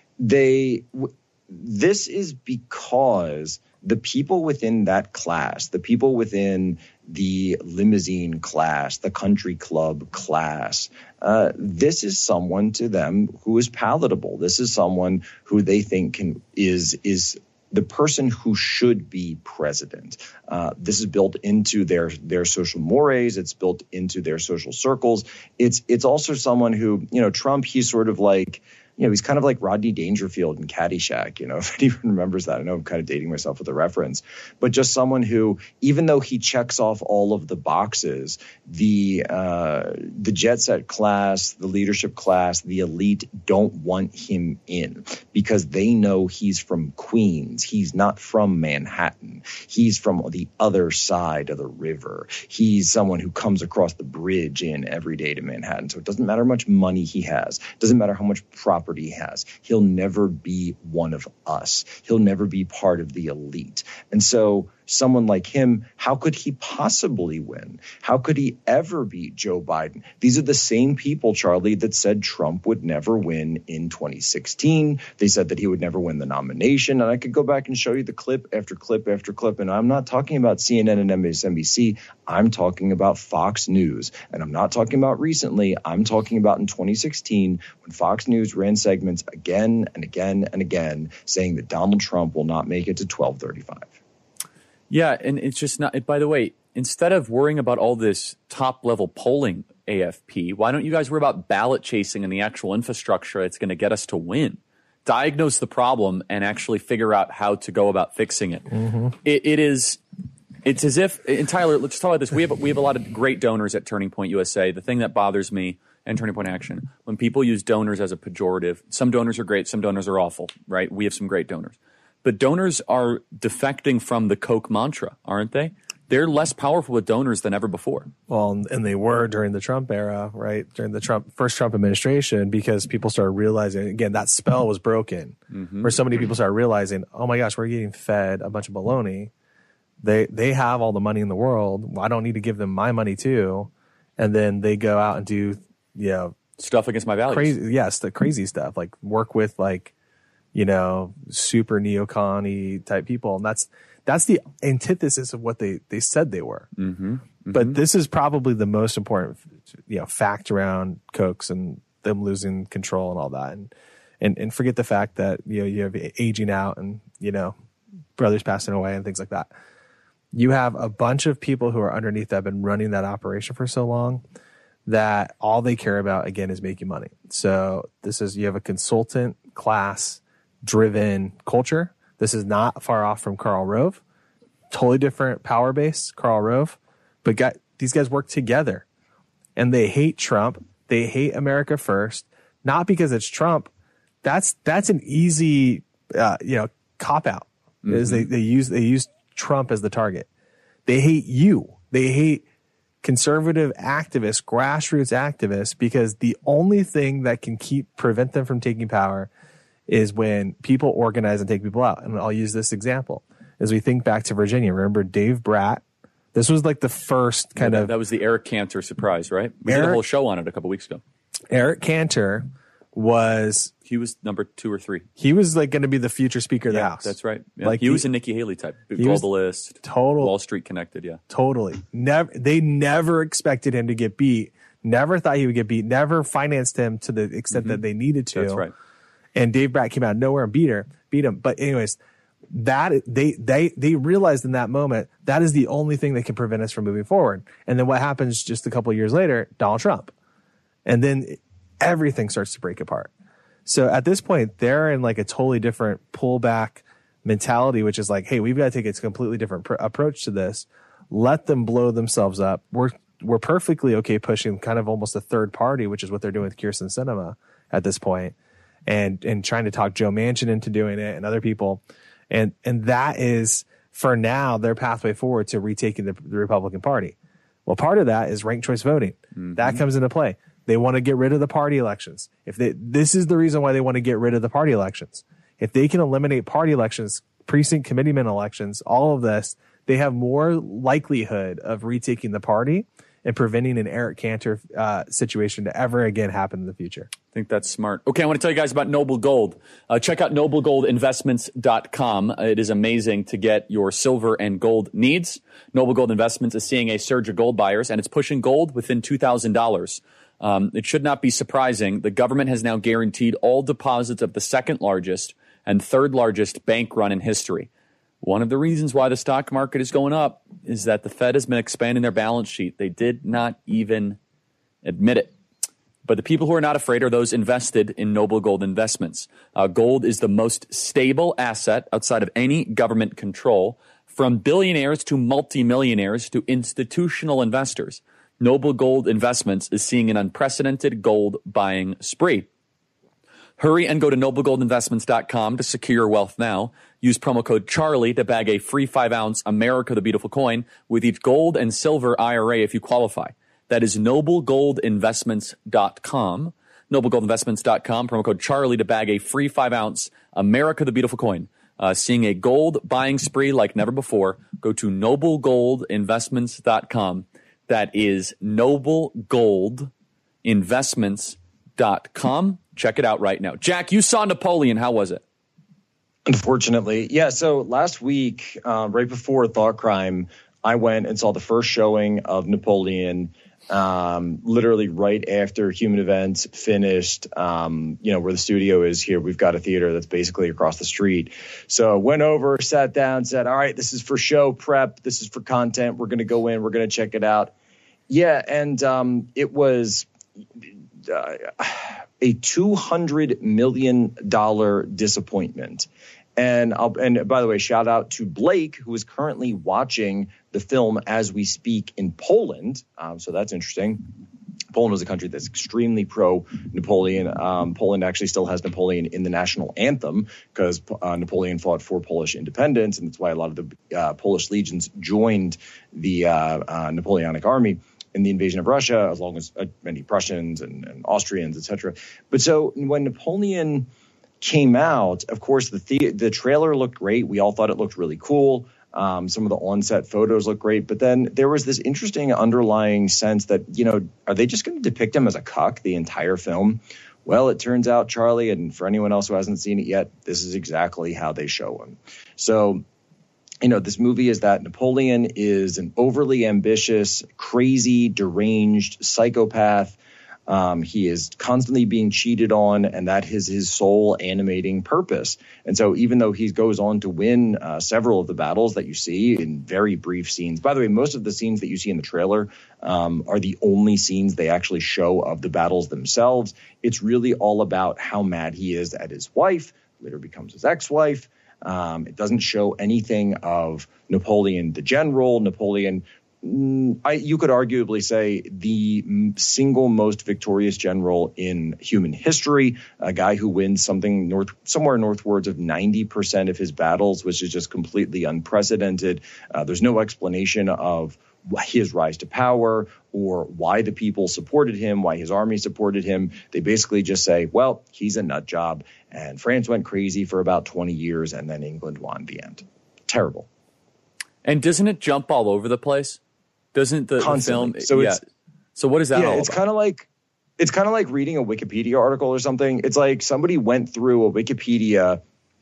this is because the people within that class, the people within the limousine class, the country club class, this is someone to them who is palatable. This is someone who they think is the person who should be president. This is built into their social mores. It's built into their social circles. It's also someone who, Trump, he's sort of like, he's kind of like Rodney Dangerfield in Caddyshack, if anyone remembers that. I know I'm kind of dating myself with a reference, but just someone who, even though he checks off all of the boxes, the jet set class, the leadership class, the elite don't want him in because they know he's from Queens. He's not from Manhattan. He's from the other side of the river. He's someone who comes across the bridge in every day to Manhattan. So it doesn't matter how much money he has. It doesn't matter how much property he has. He'll never be one of us. He'll never be part of the elite. And so someone like him, how could he possibly win? How could he ever beat Joe Biden? These are the same people, Charlie, that said Trump would never win in 2016. They said that he would never win the nomination. And I could go back and show you the clip after clip after clip. And I'm not talking about CNN and MSNBC. I'm talking about Fox News. And I'm not talking about recently. I'm talking about in 2016 when Fox News ran segments again and again and again saying that Donald Trump will not make it to 1235. Yeah, and it's just not. By the way, instead of worrying about all this top-level polling, AFP, why don't you guys worry about ballot chasing and the actual infrastructure that's going to get us to win? Diagnose the problem and actually figure out how to go about fixing it. Mm-hmm. It's as if, and Tyler, let's talk about this. We have a lot of great donors at Turning Point USA. The thing that bothers me and Turning Point Action, when people use donors as a pejorative, some donors are great, some donors are awful, right? We have some great donors. But donors are defecting from the Koch mantra, aren't they? They're less powerful with donors than ever before. Well, and they were during the Trump era, right? During the first Trump administration, because people started realizing, again, that spell was broken, where so many people started realizing, oh my gosh, we're getting fed a bunch of baloney. They have all the money in the world. I don't need to give them my money too. And then they go out and do, stuff against my values. The crazy stuff, like work with super neocon-y type people. And that's the antithesis of what they said they were. Mm-hmm. Mm-hmm. But this is probably the most important, fact around Kochs and them losing control and all that. And forget the fact that, you have aging out and, brothers passing away and things like that. You have a bunch of people who are underneath that have been running that operation for so long that all they care about, again, is making money. So you have a consultant class driven culture. This is not far off from Karl Rove. Totally different power base, Karl Rove. But these guys work together. And they hate Trump. They hate America first. Not because it's Trump. That's an easy cop out. Is they use Trump as the target. They hate you. They hate conservative activists, grassroots activists, because the only thing that can prevent them from taking power is when people organize and take people out. And I'll use this example. As we think back to Virginia, remember Dave Bratt? This was like the first That was the Eric Cantor surprise, right? We did a whole show on it a couple weeks ago. Eric Cantor he was number 2 or 3. He was like going to be the future Speaker of the House. That's right. Yeah. Like he was a Nikki Haley type. Globalist, total Wall Street connected. Yeah, totally. They never expected him to get beat. Never thought he would get beat. Never financed him to the extent that they needed to. That's right. And Dave Bratt came out of nowhere and beat him. But anyways, that they realized in that moment that is the only thing that can prevent us from moving forward. And then what happens just a couple of years later? Donald Trump. And then everything starts to break apart. So at this point, they're in like a totally different pullback mentality, which is like, hey, we've got to take a completely different approach to this. Let them blow themselves up. We're perfectly okay pushing kind of almost a third party, which is what they're doing with Kyrsten Sinema at this point, and trying to talk Joe Manchin into doing it and other people. And that is, for now, their pathway forward to retaking the Republican Party. Well, part of that is ranked choice voting. Mm-hmm. That comes into play. They want to get rid of the party elections. This is the reason why they want to get rid of the party elections. If they can eliminate party elections, precinct committeeman elections, all of this, they have more likelihood of retaking the party and preventing an Eric Cantor situation to ever again happen in the future. I think that's smart. Okay, I want to tell you guys about Noble Gold. Check out noblegoldinvestments.com. It is amazing to get your silver and gold needs. Noble Gold Investments is seeing a surge of gold buyers, and it's pushing gold within $2,000. It should not be surprising. The government has now guaranteed all deposits of the second largest and third largest bank run in history. One of the reasons why the stock market is going up is that the Fed has been expanding their balance sheet. They did not even admit it. But the people who are not afraid are those invested in Noble Gold Investments. Gold is the most stable asset outside of any government control, from billionaires to multimillionaires to institutional investors. Noble Gold Investments is seeing an unprecedented gold buying spree. Hurry and go to noblegoldinvestments.com to secure your wealth now. Use promo code Charlie to bag a free 5-ounce America the Beautiful coin with each gold and silver IRA if you qualify. That is noblegoldinvestments.com. Noblegoldinvestments.com, promo code Charlie to bag a free 5-ounce America the Beautiful coin. Seeing a gold buying spree like never before, go to noblegoldinvestments.com. That is noblegoldinvestments.com. Check it out right now. Jack, you saw Napoleon. How was it? Unfortunately. Yeah. So last week, right before Thought Crime, I went and saw the first showing of Napoleon, literally right after Human Events finished, where the studio is here. We've got a theater that's basically across the street. So went over, sat down, said, all right, this is for show prep. This is for content. We're going to go in. We're going to check it out. Yeah. And it was a $200 million disappointment. And by the way, shout out to Blake, who is currently watching the film as we speak in Poland. So that's interesting. Poland is a country that's extremely pro-Napoleon. Poland actually still has Napoleon in the national anthem because Napoleon fought for Polish independence, and that's why a lot of the Polish legions joined the Napoleonic army in the invasion of Russia, as long as many Prussians and Austrians, etc. But so when Napoleon came out, of course, the trailer looked great. We all thought it looked really cool. Some of the on-set photos look great. But then there was this interesting underlying sense that, are they just going to depict him as a cuck the entire film? Well, it turns out, Charlie, and for anyone else who hasn't seen it yet, this is exactly how they show him. So, this movie is that Napoleon is an overly ambitious, crazy, deranged psychopath. He is constantly being cheated on, and that is his sole animating purpose. And so even though he goes on to win several of the battles that you see in very brief scenes, by the way, most of the scenes that you see in the trailer are the only scenes they actually show of the battles themselves. It's really all about how mad he is at his wife, later becomes his ex-wife. It doesn't show anything of Napoleon the general. Napoleon, you could arguably say the single most victorious general in human history, a guy who wins somewhere northwards of 90% of his battles, which is just completely unprecedented. There's no explanation of his rise to power or why the people supported him, why his army supported him. They basically just say, well, he's a nut job, and France went crazy for about 20 years, and then England won the end. Terrible. And doesn't it jump all over the place? Doesn't the film? So what is that all it's about? It's kind of like reading a Wikipedia article or something. It's like somebody went through a Wikipedia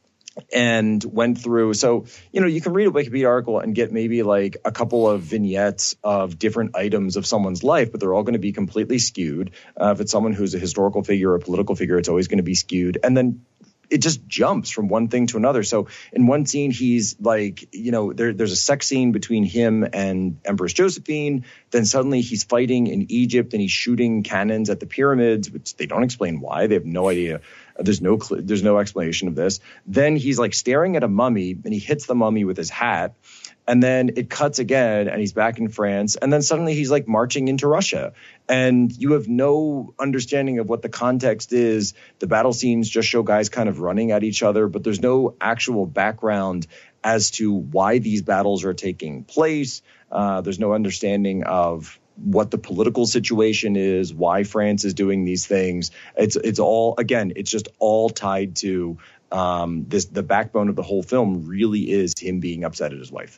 and went through. So, you can read a Wikipedia article and get maybe like a couple of vignettes of different items of someone's life, but they're all going to be completely skewed. If it's someone who's a historical figure or a political figure, it's always going to be skewed. And then it just jumps from one thing to another. So in one scene, he's like, there's a sex scene between him and Empress Josephine. Then suddenly he's fighting in Egypt and he's shooting cannons at the pyramids, which they don't explain why. They have no idea. There's no explanation of this. Then he's like staring at a mummy and he hits the mummy with his hat. And then it cuts again and he's back in France. And then suddenly he's like marching into Russia. And you have no understanding of what the context is. The battle scenes just show guys kind of running at each other, but there's no actual background as to why these battles are taking place. There's no understanding of what the political situation is, why France is doing these things. It's all, again, it's just all tied to the backbone of the whole film really is him being upset at his wife.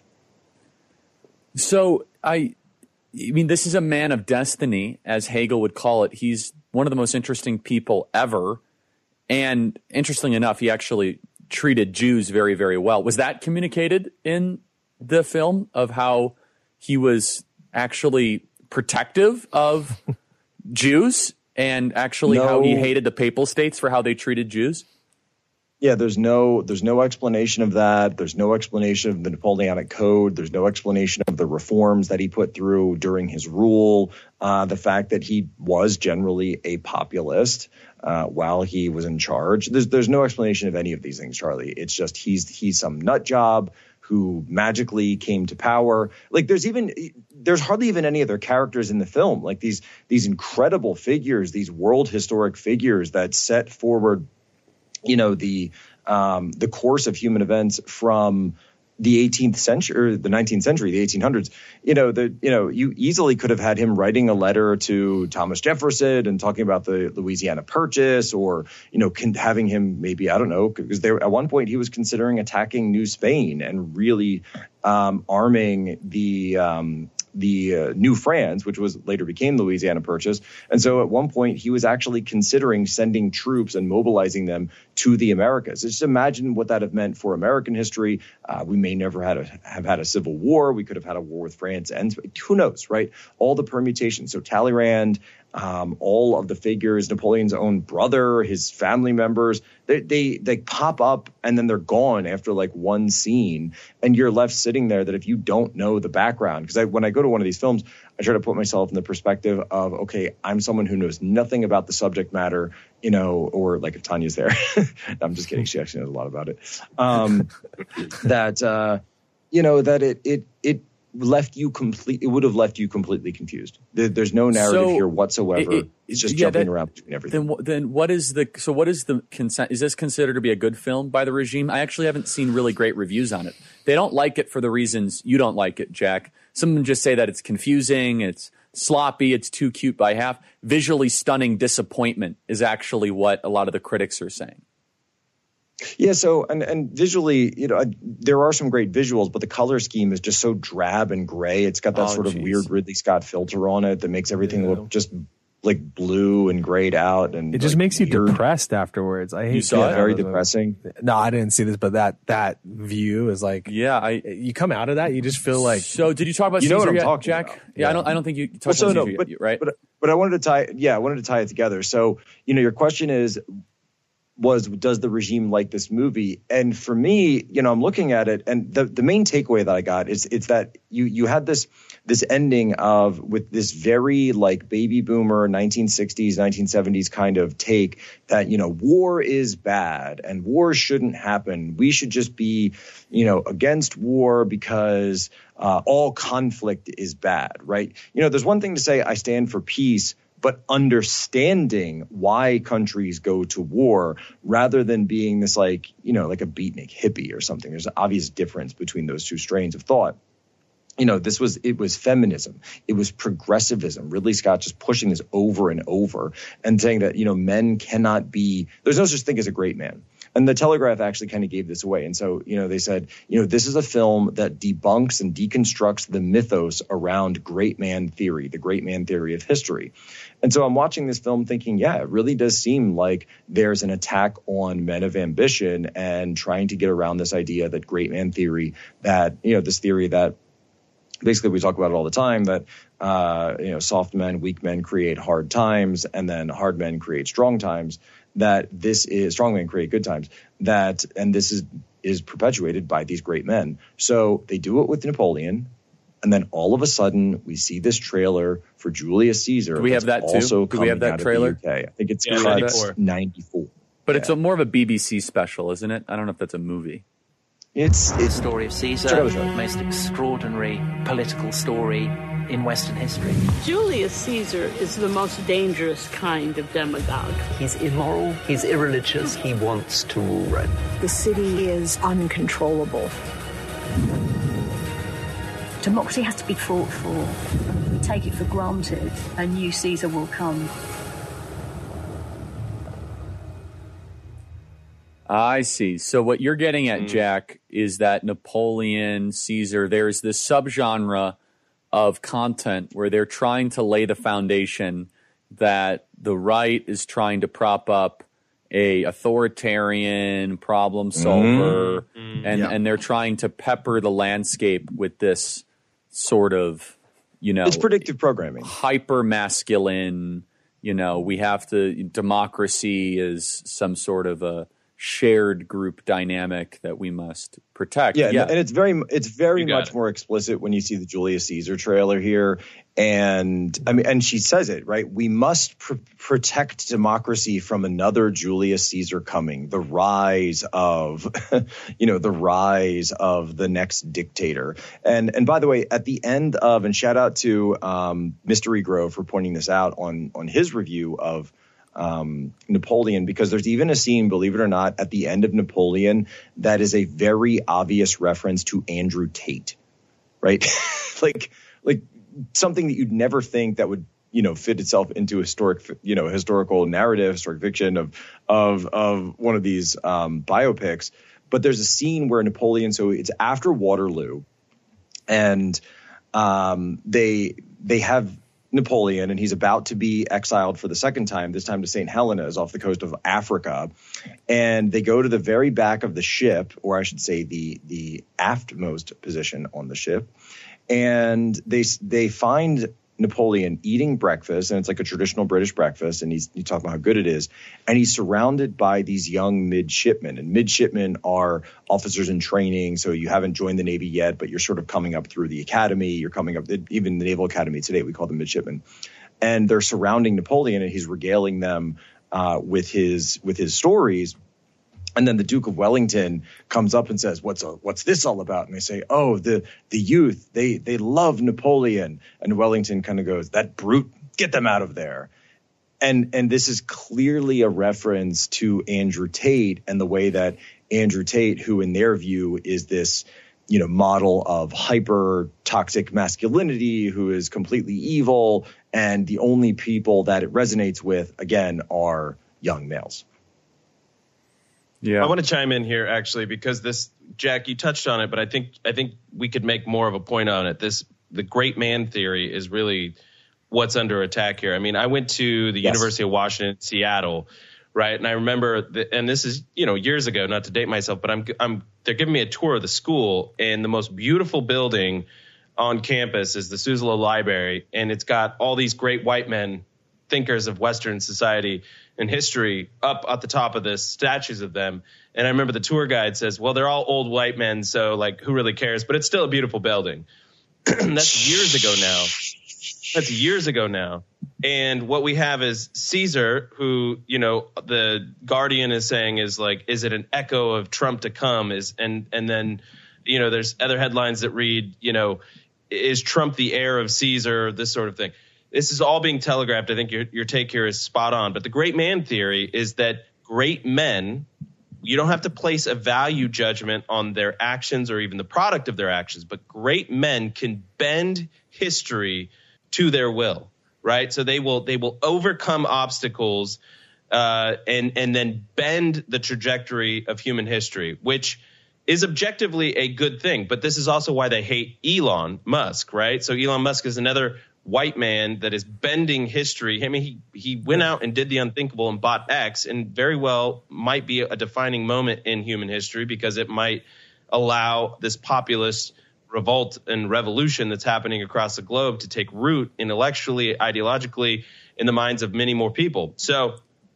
So I mean, this is a man of destiny, as Hegel would call it. He's one of the most interesting people ever. And interestingly enough, he actually treated Jews very, very well. Was that communicated in the film of how he was actually protective of Jews and actually how he hated the Papal States for how they treated Jews? Yeah, there's no explanation of that. There's no explanation of the Napoleonic Code. There's no explanation of the reforms that he put through during his rule. The fact that he was generally a populist while he was in charge. There's no explanation of any of these things, Charlie. It's just he's some nut job who magically came to power. Like there's hardly even any other characters in the film. Like these incredible figures, these world historic figures that set forward the course of human events from the 18th century or the 19th century, the 1800s. You easily could have had him writing a letter to Thomas Jefferson and talking about the Louisiana Purchase, or having him maybe, I don't know, because at one point he was considering attacking New Spain and really arming the New France, which was later became Louisiana Purchase. And so at one point he was actually considering sending troops and mobilizing them to the Americas. Just imagine what that have meant for American history. We may never have had a civil war. We could have had a war with France, and who knows, right? All the permutations. So Talleyrand, all of the figures, Napoleon's own brother, his family members, they pop up and then they're gone after like one scene, and you're left sitting there that if you don't know the background, because when I go to one of these films, I try to put myself in the perspective of, okay, I'm someone who knows nothing about the subject matter, or like if Tanya's there, I'm just kidding. She actually knows a lot about it. It left you it would have left you completely confused. There's no narrative here whatsoever. It's just jumping around between everything. Then what is the consent? Is this considered to be a good film by the regime? I actually haven't seen really great reviews on it. They don't like it for the reasons you don't like it, Jack. Some of them just say that it's confusing, it's sloppy, it's too cute by half. Visually stunning disappointment is actually what a lot of the critics are saying. Yeah, so and visually, there are some great visuals, but the color scheme is just so drab and gray. It's got that sort of weird Ridley Scott filter on it that makes everything look just like blue and grayed out, and it just makes you depressed afterwards. I hate it. Very depressing. No, I didn't see this, but that view is like, you come out of that, you just feel like. So did you talk about Caesar what I'm yet, talking Jack? about. Yeah, I don't think you touched on Caesar yet, right? But I wanted to tie it together. So your question is, does the regime like this movie? And for me, I'm looking at it, and the main takeaway that I got is it's that you had this ending with this very like baby boomer 1960s, 1970s kind of take that, war is bad and war shouldn't happen. We should just be, against war because all conflict is bad, right? There's one thing to say, I stand for peace, but understanding why countries go to war rather than being this like a beatnik hippie or something. There's an obvious difference between those two strains of thought. It was feminism. It was progressivism. Ridley Scott just pushing this over and over and saying that, men cannot be, there's no such thing as a great man. And the Telegraph actually kind of gave this away. And so, they said, this is a film that debunks and deconstructs the mythos around great man theory, the great man theory of history. And so I'm watching this film thinking, it really does seem like there's an attack on men of ambition and trying to get around this idea that great man theory, that, this theory that basically we talk about it all the time, that, soft men, weak men create hard times, and then hard men create strong times. that this is strongman create good times, and this is perpetuated by these great men. So they do it with Napoleon. And then all of a sudden, we see this trailer for Julius Caesar. Do we have that too? Do we have that trailer? I think it's 94. But it's more of a BBC special, isn't it? I don't know if that's a movie. It's the story of Caesar, the most extraordinary political story in Western history. Julius Caesar is the most dangerous kind of demagogue. He's immoral, he's irreligious, he wants to rule Rome. The city is uncontrollable. Democracy has to be fought for. We take it for granted, a new Caesar will come. I see. So what you're getting at, Jack, is that Napoleon, Caesar, there's this subgenre of content where they're trying to lay the foundation that the right is trying to prop up a authoritarian problem solver, and they're trying to pepper the landscape with this sort of, it's predictive programming, hyper masculine. We have to, democracy is some sort of a shared group dynamic that we must protect. And it's very much more explicit when you see the Julius Caesar trailer here. And and she says it, right? We must protect democracy from another Julius Caesar coming, the rise of, the rise of the next dictator. And by the way, at the end of, and shout out to Mystery Grove for pointing this out on his review of Napoleon, because there's even a scene, believe it or not, at the end of Napoleon that is a very obvious reference to Andrew Tate, right? like something that you'd never think that would, fit itself into historical narrative, historic fiction of one of these biopics. But there's a scene where Napoleon, so it's after Waterloo, and they have Napoleon, and he's about to be exiled for the second time, this time to St. Helena's off the coast of Africa. And they go to the very back of the ship, or I should say the aftmost position on the ship. And they find Napoleon eating breakfast, and it's like a traditional British breakfast, and you talk about how good it is. And he's surrounded by these young midshipmen, and midshipmen are officers in training. So you haven't joined the Navy yet, but you're sort of coming up through the academy. You're coming up, even the Naval Academy today, we call them midshipmen. And they're surrounding Napoleon, and he's regaling them with his stories. And then the Duke of Wellington comes up and says, what's this all about? And they say, oh, the youth, they love Napoleon. And Wellington kind of goes, that brute, get them out of there. And this is clearly a reference to Andrew Tate and the way that Andrew Tate, who in their view is this, model of hyper toxic masculinity, who is completely evil. And the only people that it resonates with, again, are young males. Yeah, I want to chime in here actually, because this, Jack, you touched on it, but I think we could make more of a point on it. The great man theory is really what's under attack here. I mean, I went to the University of Washington, Seattle, right? And I remember, and this is years ago, not to date myself, but they're giving me a tour of the school, and the most beautiful building on campus is the Suzzallo Library, and it's got all these great white men, thinkers of Western society and history, up at the top of this, statues of them. And I remember the tour guide says, well, they're all old white men, so who really cares? But it's still a beautiful building. That's years ago now. And what we have is Caesar, who, the Guardian is saying is is it an echo of Trump to come? And then, there's other headlines that read, is Trump the heir of Caesar? This sort of thing. This is all being telegraphed. I think your take here is spot on. But the great man theory is that great men, you don't have to place a value judgment on their actions or even the product of their actions, but great men can bend history to their will, right? So they will overcome obstacles and then bend the trajectory of human history, which is objectively a good thing. But this is also why they hate Elon Musk, right? So Elon Musk is another white man that is bending history. I mean, he went out and did the unthinkable and bought X, and very well might be a defining moment in human history, because it might allow this populist revolt and revolution that's happening across the globe to take root intellectually, ideologically, in the minds of many more people. So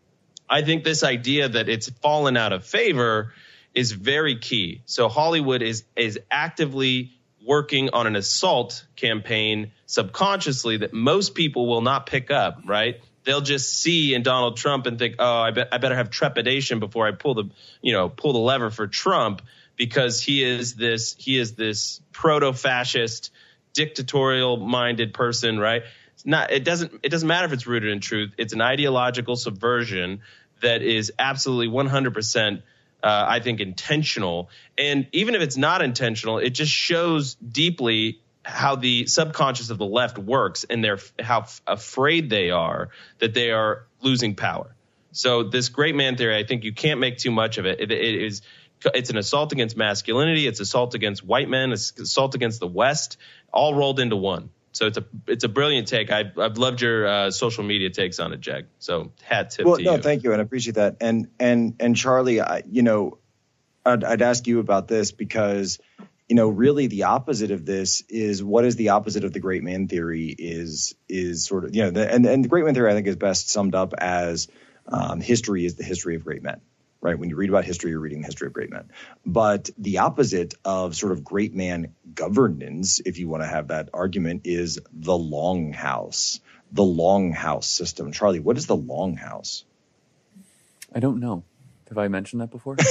I think this idea that it's fallen out of favor is very key. So Hollywood is actively working on an assault campaign subconsciously that most people will not pick up, right? They'll just see in Donald Trump and think, oh, I better have trepidation before I pull the lever for Trump, because he is this proto-fascist, dictatorial-minded person, right? It doesn't matter if it's rooted in truth. It's an ideological subversion that is absolutely 100%, I think, intentional. And even if it's not intentional, it just shows deeply how the subconscious of the left works and how afraid they are that they are losing power. So this great man theory, I think you can't make too much of it. It's an assault against masculinity. It's assault against white men. It's assault against the West, all rolled into one. So it's a brilliant take. I've loved your social media takes on it, Jag. So hat tip to you. Well, thank you, and I appreciate that. And Charlie, I'd ask you about this because, really the opposite of this is what is the opposite of the great man theory is sort of, and the great man theory I think is best summed up as history is the history of great men. Right. When you read about history, you're reading the history of great men. But the opposite of sort of great man governance, if you want to have that argument, is the longhouse system. Charlie, what is the longhouse? I don't know. Have I mentioned that before?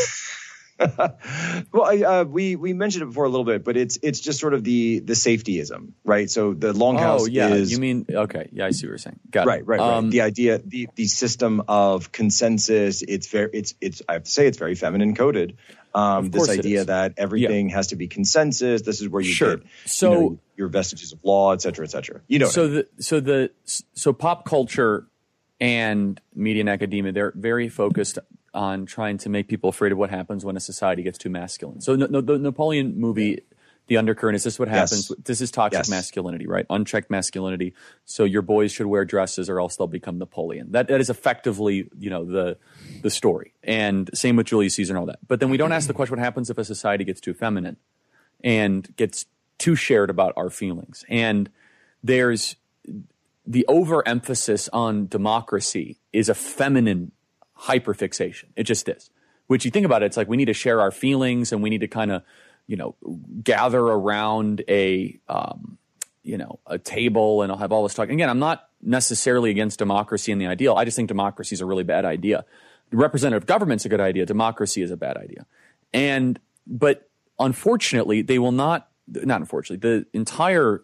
Well, we mentioned it before a little bit, but it's just sort of the safetyism, right? So the longhouse is. You mean, okay. Yeah, I see what you're saying. Got it. Right. The idea, the system of consensus, I have to say it's very feminine coded. This idea that everything has to be consensus. This is where you get your vestiges of law, et cetera, et cetera. So pop culture and media and academia, they're very focused on trying to make people afraid of what happens when a society gets too masculine. So the Napoleon movie, the undercurrent is this what happens? Yes. This is toxic masculinity, right? Unchecked masculinity. So your boys should wear dresses or else they'll become Napoleon. That is effectively, the story. And same with Julius Caesar and all that. But then we don't ask the question, what happens if a society gets too feminine and gets too shared about our feelings? And there's the overemphasis on democracy is a feminine hyperfixation. It just is. Which you think about it, it's like we need to share our feelings and we need to kind of, gather around a table and I'll have all this talk. Again, I'm not necessarily against democracy in the ideal. I just think democracy is a really bad idea. Representative government's a good idea. Democracy is a bad idea. But unfortunately, they will not unfortunately, the entire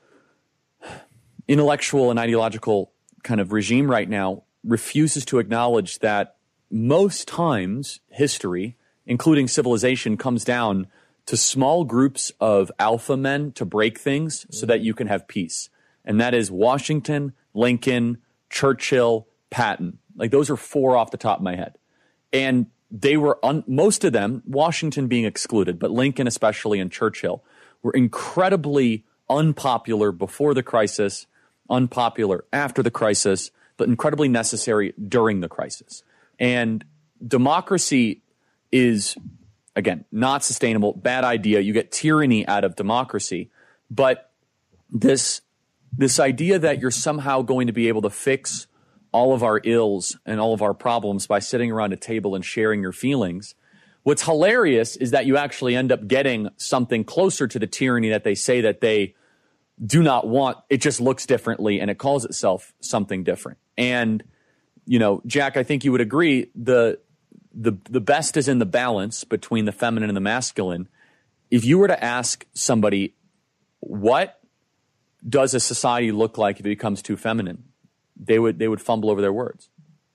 intellectual and ideological kind of regime right now refuses to acknowledge that most times history, including civilization, comes down to small groups of alpha men to break things so that you can have peace. And that is Washington, Lincoln, Churchill, Patton. Like those are four off the top of my head. And they were, most of them, Washington being excluded, but Lincoln especially and Churchill, were incredibly unpopular before the crisis, unpopular after the crisis, but incredibly necessary during the crisis. And democracy is, again, not sustainable, bad idea. You get tyranny out of democracy. But this idea that you're somehow going to be able to fix all of our ills and all of our problems by sitting around a table and sharing your feelings, what's hilarious is that you actually end up getting something closer to the tyranny that they say that they do not want. It just looks differently and it calls itself something different. And, Jack, I think you would agree the best is in the balance between the feminine and the masculine. If you were to ask somebody, what does a society look like if it becomes too feminine? They would fumble over their words.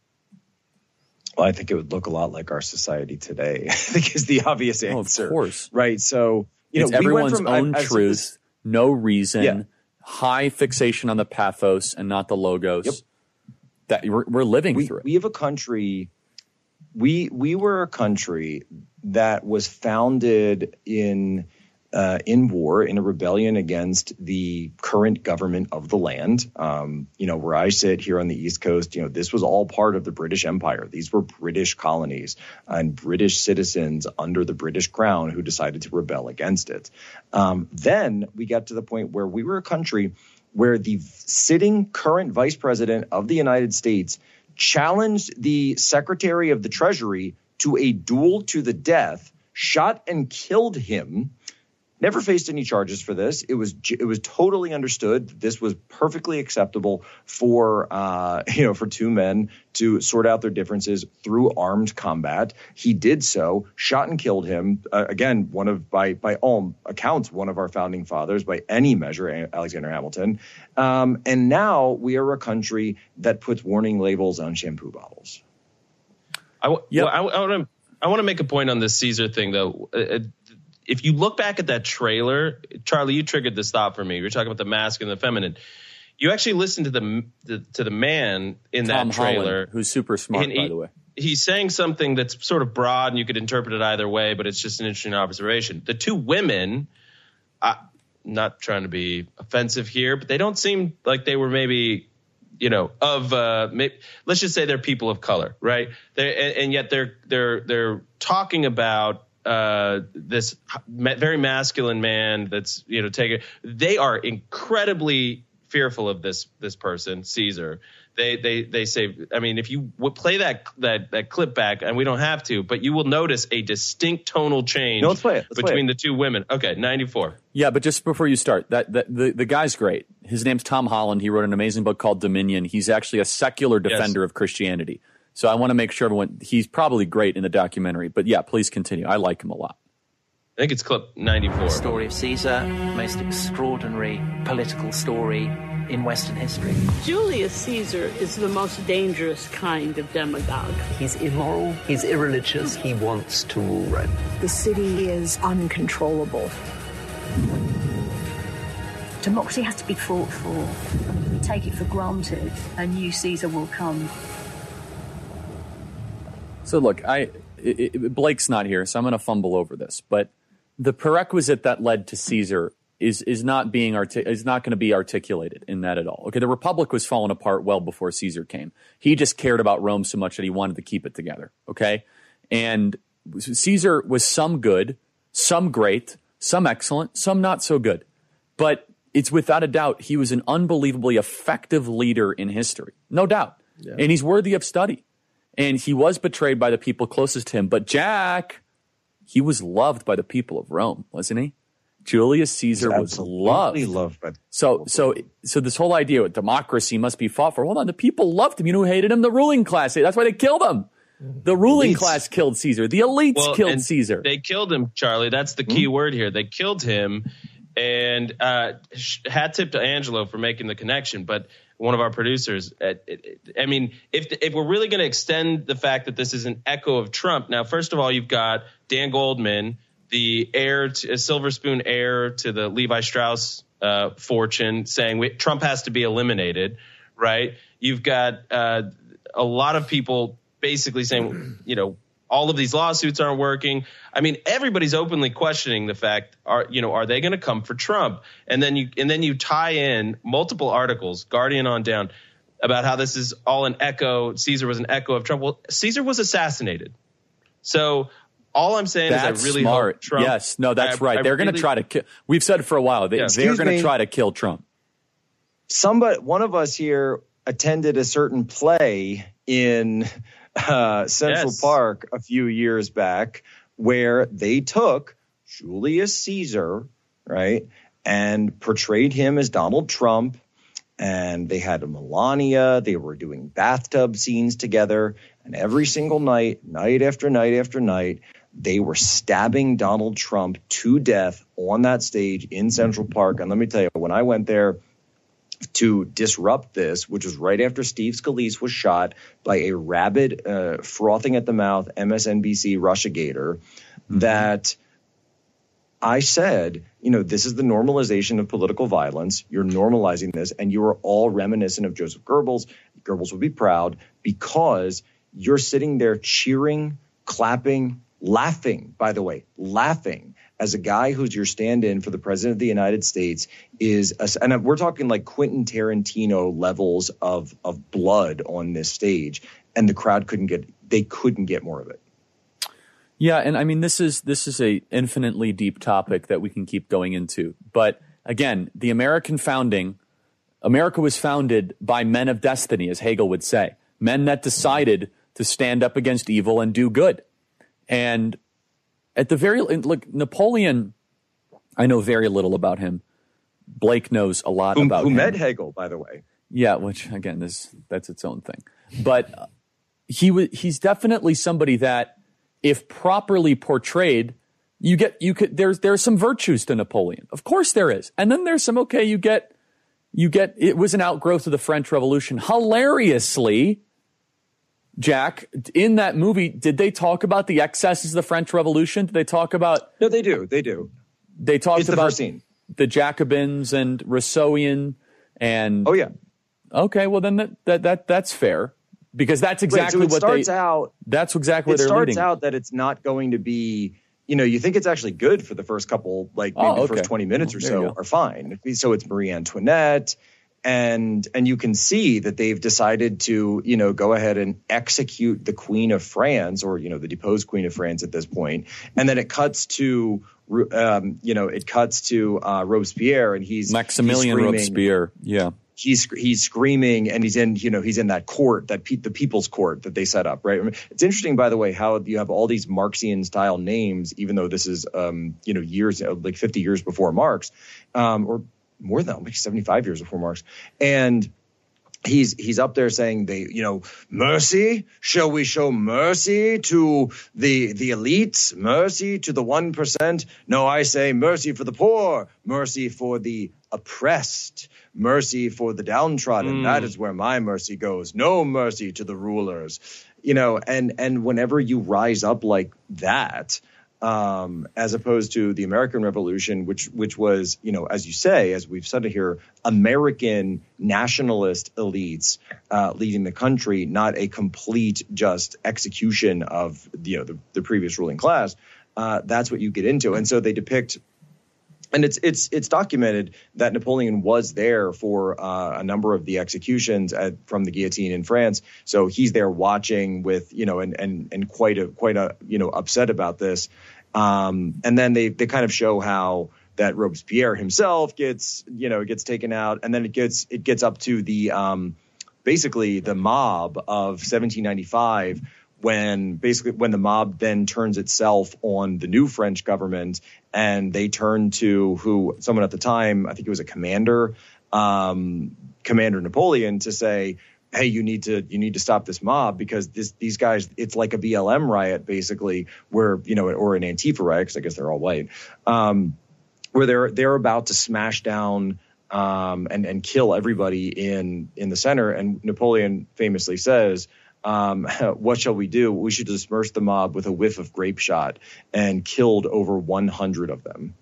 Well, I think it would look a lot like our society today, I think is the obvious answer. Of course. Right. So, it's everyone's own truth, no reason, high fixation on the pathos and not the logos. Yep. That we're living through it. We have a country. We were a country that was founded in war, in a rebellion against the current government of the land. Where I sit here on the East Coast, this was all part of the British Empire. These were British colonies and British citizens under the British crown who decided to rebel against it. Then we got to the point where we were a country where the sitting current vice president of the United States challenged the Secretary of the Treasury to a duel to the death, shot and killed him. Never faced any charges for this. It was totally understood that this was perfectly acceptable for for two men to sort out their differences through armed combat. He did so, shot and killed him. Again, by all accounts, one of our founding fathers by any measure, Alexander Hamilton. And now we are a country that puts warning labels on shampoo bottles. I want to make a point on this Caesar thing, though. If you look back at that trailer, Charlie, you triggered this thought for me. You were talking about the masculine and the feminine. You actually listen to the man in Tom that trailer, Holland, who's super smart, by the way. He's saying something that's sort of broad, and you could interpret it either way, but it's just an interesting observation. The two women, not trying to be offensive here, but they don't seem like they were maybe, let's just say they're people of color, right? And yet they're talking about this very masculine man that's they are incredibly fearful of this person, Caesar. They say, I mean, if you would play that clip back, and we don't have to, but you will notice a distinct tonal change between the two women. Okay, 94. Yeah, but just before you start, the guy's great. His name's Tom Holland. He wrote an amazing book called Dominion. He's actually a secular defender of Christianity. So I want to make sure he's probably great in the documentary. But yeah, please continue. I like him a lot. I think it's clip 94. The story of Caesar, most extraordinary political story in Western history. Julius Caesar is the most dangerous kind of demagogue. He's immoral, he's irreligious, he wants to rule Rome. The city is uncontrollable. Democracy has to be fought for. We take it for granted. A new Caesar will come. So look, Blake's not here, so I'm going to fumble over this. But the prerequisite that led to Caesar is not going to be articulated in that at all. Okay, the Republic was falling apart well before Caesar came. He just cared about Rome so much that he wanted to keep it together. Okay, and Caesar was some good, some great, some excellent, some not so good. But it's without a doubt he was an unbelievably effective leader in history, no doubt, and he's worthy of study. And he was betrayed by the people closest to him. But Jack, he was loved by the people of Rome, wasn't he? Julius Caesar was loved by so this whole idea of democracy must be fought for. Hold on, the people loved him. You know who hated him? The ruling class. That's why they killed him. The ruling class killed Caesar. The elites killed Caesar. They killed him, Charlie. That's the key word here. They killed him. And hat tip to Angelo for making the connection. But one of our producers, I mean, if we're really going to extend the fact that this is an echo of Trump, now, first of all, you've got Dan Goldman, the silver spoon heir to the Levi Strauss fortune, saying Trump has to be eliminated, right? You've got a lot of people basically saying, all of these lawsuits aren't working. I mean, everybody's openly questioning the fact, are they going to come for Trump? And then you tie in multiple articles, Guardian on down, about how this is all an echo. Caesar was an echo of Trump. Well, Caesar was assassinated. So all I'm saying is I really hope Trump. Yes, no, that's right. They're going to try to kill. We've said for a while they're going to try to kill Trump. One of us here attended a certain play in Central Park a few years back where they took Julius Caesar, right, and portrayed him as Donald Trump, and they had a Melania. They were doing bathtub scenes together, and every single night after night after night, they were stabbing Donald Trump to death on that stage in Central Park. And let me tell you, when I went there to disrupt this, which was right after Steve Scalise was shot by a rabid, frothing at the mouth MSNBC Russiagator, that I said, this is the normalization of political violence. You're normalizing this, and you are all reminiscent of Joseph Goebbels. Goebbels would be proud because you're sitting there cheering, clapping, laughing, by the way, laughing as a guy who's your stand-in for the president of the United States and we're talking like Quentin Tarantino levels of blood on this stage, and the crowd couldn't get more of it. Yeah, and I mean this is a infinitely deep topic that we can keep going into. But again, the American founding, America was founded by men of destiny, as Hegel would say. men that decided to stand up against evil and do good. And at the very, look, Napoleon, I know very little about him. Blake knows a lot about him. Who met Hegel, by the way. Yeah, which again that's its own thing. But he's definitely somebody that, if properly portrayed, there's some virtues to Napoleon. Of course there is. And then there's some, you get it was an outgrowth of the French Revolution. Hilariously, Jack, in that movie, did they talk about the excesses of the French Revolution? Did they talk about? No, they do. They do. They talked about first scene. The Jacobins and Rousseauian and. Oh yeah. Okay, well then that's fair, because that's exactly what they. That's exactly what they're leading. It starts out that it's not going to be. You think it's actually good for the first couple, maybe the first 20 minutes or so are fine. So it's Marie Antoinette. And you can see that they've decided to, go ahead and execute the Queen of France, or, the deposed Queen of France at this point. And then it cuts to, Robespierre, and Maximilian Robespierre. Yeah. He's screaming, and he's in that court, the People's Court that they set up, right? I mean, it's interesting, by the way, how you have all these Marxian style names, even though this is, years, like 50 years before Marx, or more than 75 years before Marx. And he's up there saying, mercy, shall we show mercy to the elites, mercy to the 1%? No, I say mercy for the poor, mercy for the oppressed, mercy for the downtrodden. That is where my mercy goes. No mercy to the rulers. And whenever you rise up like that, as opposed to the American Revolution, which was, as you say, as we've said here, American nationalist elites leading the country, not a complete just execution of the previous ruling class. That's what you get into, and so they depict. And it's documented that Napoleon was there for a number of the executions from the guillotine in France. So he's there watching with, and quite upset about this. And then they kind of show how that Robespierre himself gets taken out, and then it gets up to the basically the mob of 1795. When the mob then turns itself on the new French government, and they turn to someone at the time, I think it was a commander, Commander Napoleon, to say, hey, you need to stop this mob, because these guys, it's like a BLM riot, basically, where, or an Antifa riot, because I guess they're all white, where they're about to smash down and kill everybody in the center. And Napoleon famously says, what shall we do? We should disperse the mob with a whiff of grape shot, and killed over 100 of them.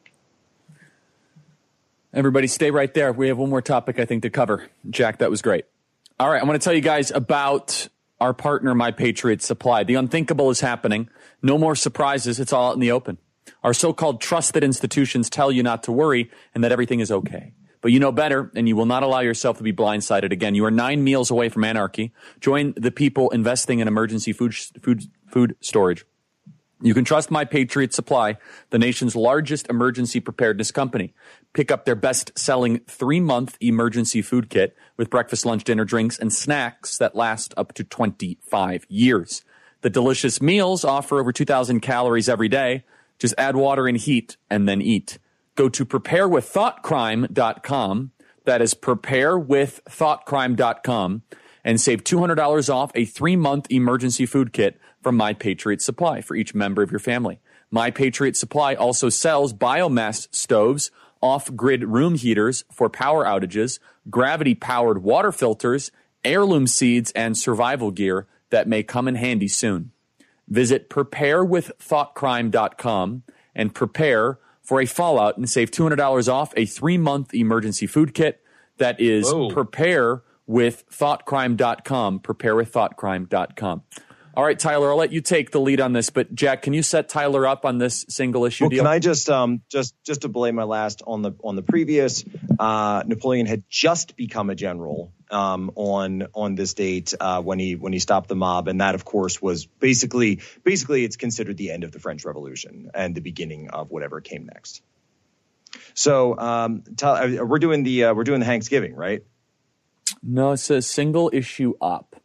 Everybody stay right there. We have one more topic, I think, to cover. Jack, that was great. All right, I want to tell you guys about our partner, My Patriot Supply. The unthinkable is happening. No more surprises. It's all out in the open. Our so-called trusted institutions tell you not to worry and that everything is okay. But you know better, and you will not allow yourself to be blindsided again. You are 9 meals away from anarchy. Join the people investing in emergency food storage. You can trust My Patriot Supply, the nation's largest emergency preparedness company. Pick up their best-selling 3-month emergency food kit with breakfast, lunch, dinner, drinks, and snacks that last up to 25 years. The delicious meals offer over 2,000 calories every day. Just add water and heat, and then eat. Go to preparewiththoughtcrime.com. That is preparewiththoughtcrime.com, and save $200 off a 3-month emergency food kit from My Patriot Supply for each member of your family. My Patriot Supply also sells biomass stoves, off-grid room heaters for power outages, gravity-powered water filters, heirloom seeds, and survival gear that may come in handy soon. Visit preparewiththoughtcrime.com and prepare for a fallout and save $200 off a 3-month emergency food kit. That is preparewiththoughtcrime.com, preparewiththoughtcrime.com. All right, Tyler, I'll let you take the lead on this, but Jack, can you set Tyler up on this single issue deal? Can I just to belay my last on the previous, Napoleon had just become a general on this date when he stopped the mob, and that of course was basically it's considered the end of the French Revolution and the beginning of whatever came next. So we're doing the Thanksgiving, right? No, it says single issue up.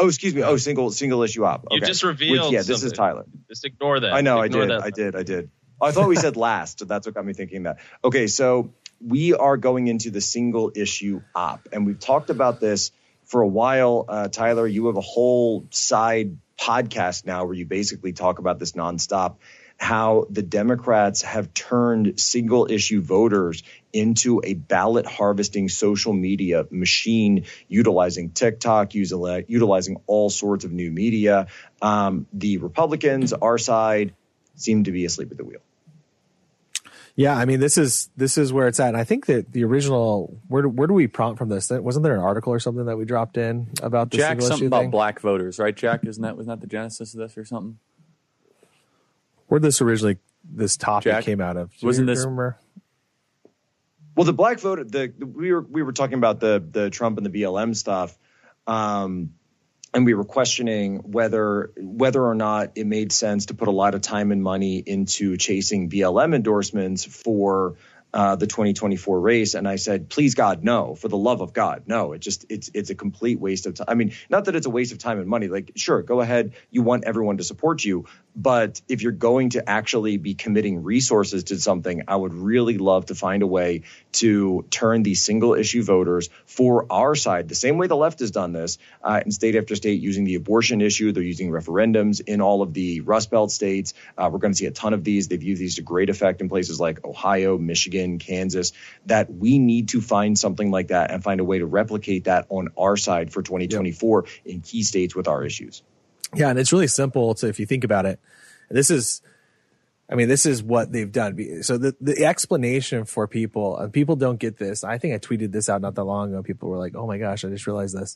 Oh, excuse me. Oh, single issue op. Okay. You just revealed this is Tyler. Just ignore that. I know, I Ignore did. Oh, I thought we said last, so that's what got me thinking that. Okay, so we are going into the single issue op, and we've talked about this for a while. Tyler, you have a whole side podcast now where you basically talk about this nonstop, how the Democrats have turned single issue voters into a ballot harvesting social media machine, utilizing TikTok, utilizing all sorts of new media. The Republicans, our side, seem to be asleep at the wheel. Yeah, I mean, this is where it's at. And I think that the original, where do we prompt from this? Wasn't there an article or something that we dropped in about this? Jack, something about black voters, right, Jack? Wasn't that the genesis of this or something? Where this topic came out of? Wasn't this? Remember? Well, the black vote, we were talking about the Trump and the BLM stuff, and we were questioning whether or not it made sense to put a lot of time and money into chasing BLM endorsements for the 2024 race. And I said, please, God, no, for the love of God, no. It's a complete waste of time. I mean, not that it's a waste of time and money. Like, sure, go ahead. You want everyone to support you. But if you're going to actually be committing resources to something, I would really love to find a way to turn these single issue voters for our side, the same way the left has done this in state after state, using the abortion issue. They're using referendums in all of the Rust Belt states. We're going to see a ton of these. They've used these to great effect in places like Ohio, Michigan, Kansas, that we need to find something like that and find a way to replicate that on our side for 2024 in key states with our issues. Yeah, and it's really simple if you think about it. This is what they've done. So the explanation for people, and people don't get this. I think I tweeted this out not that long ago. People were like, oh my gosh, I just realized this.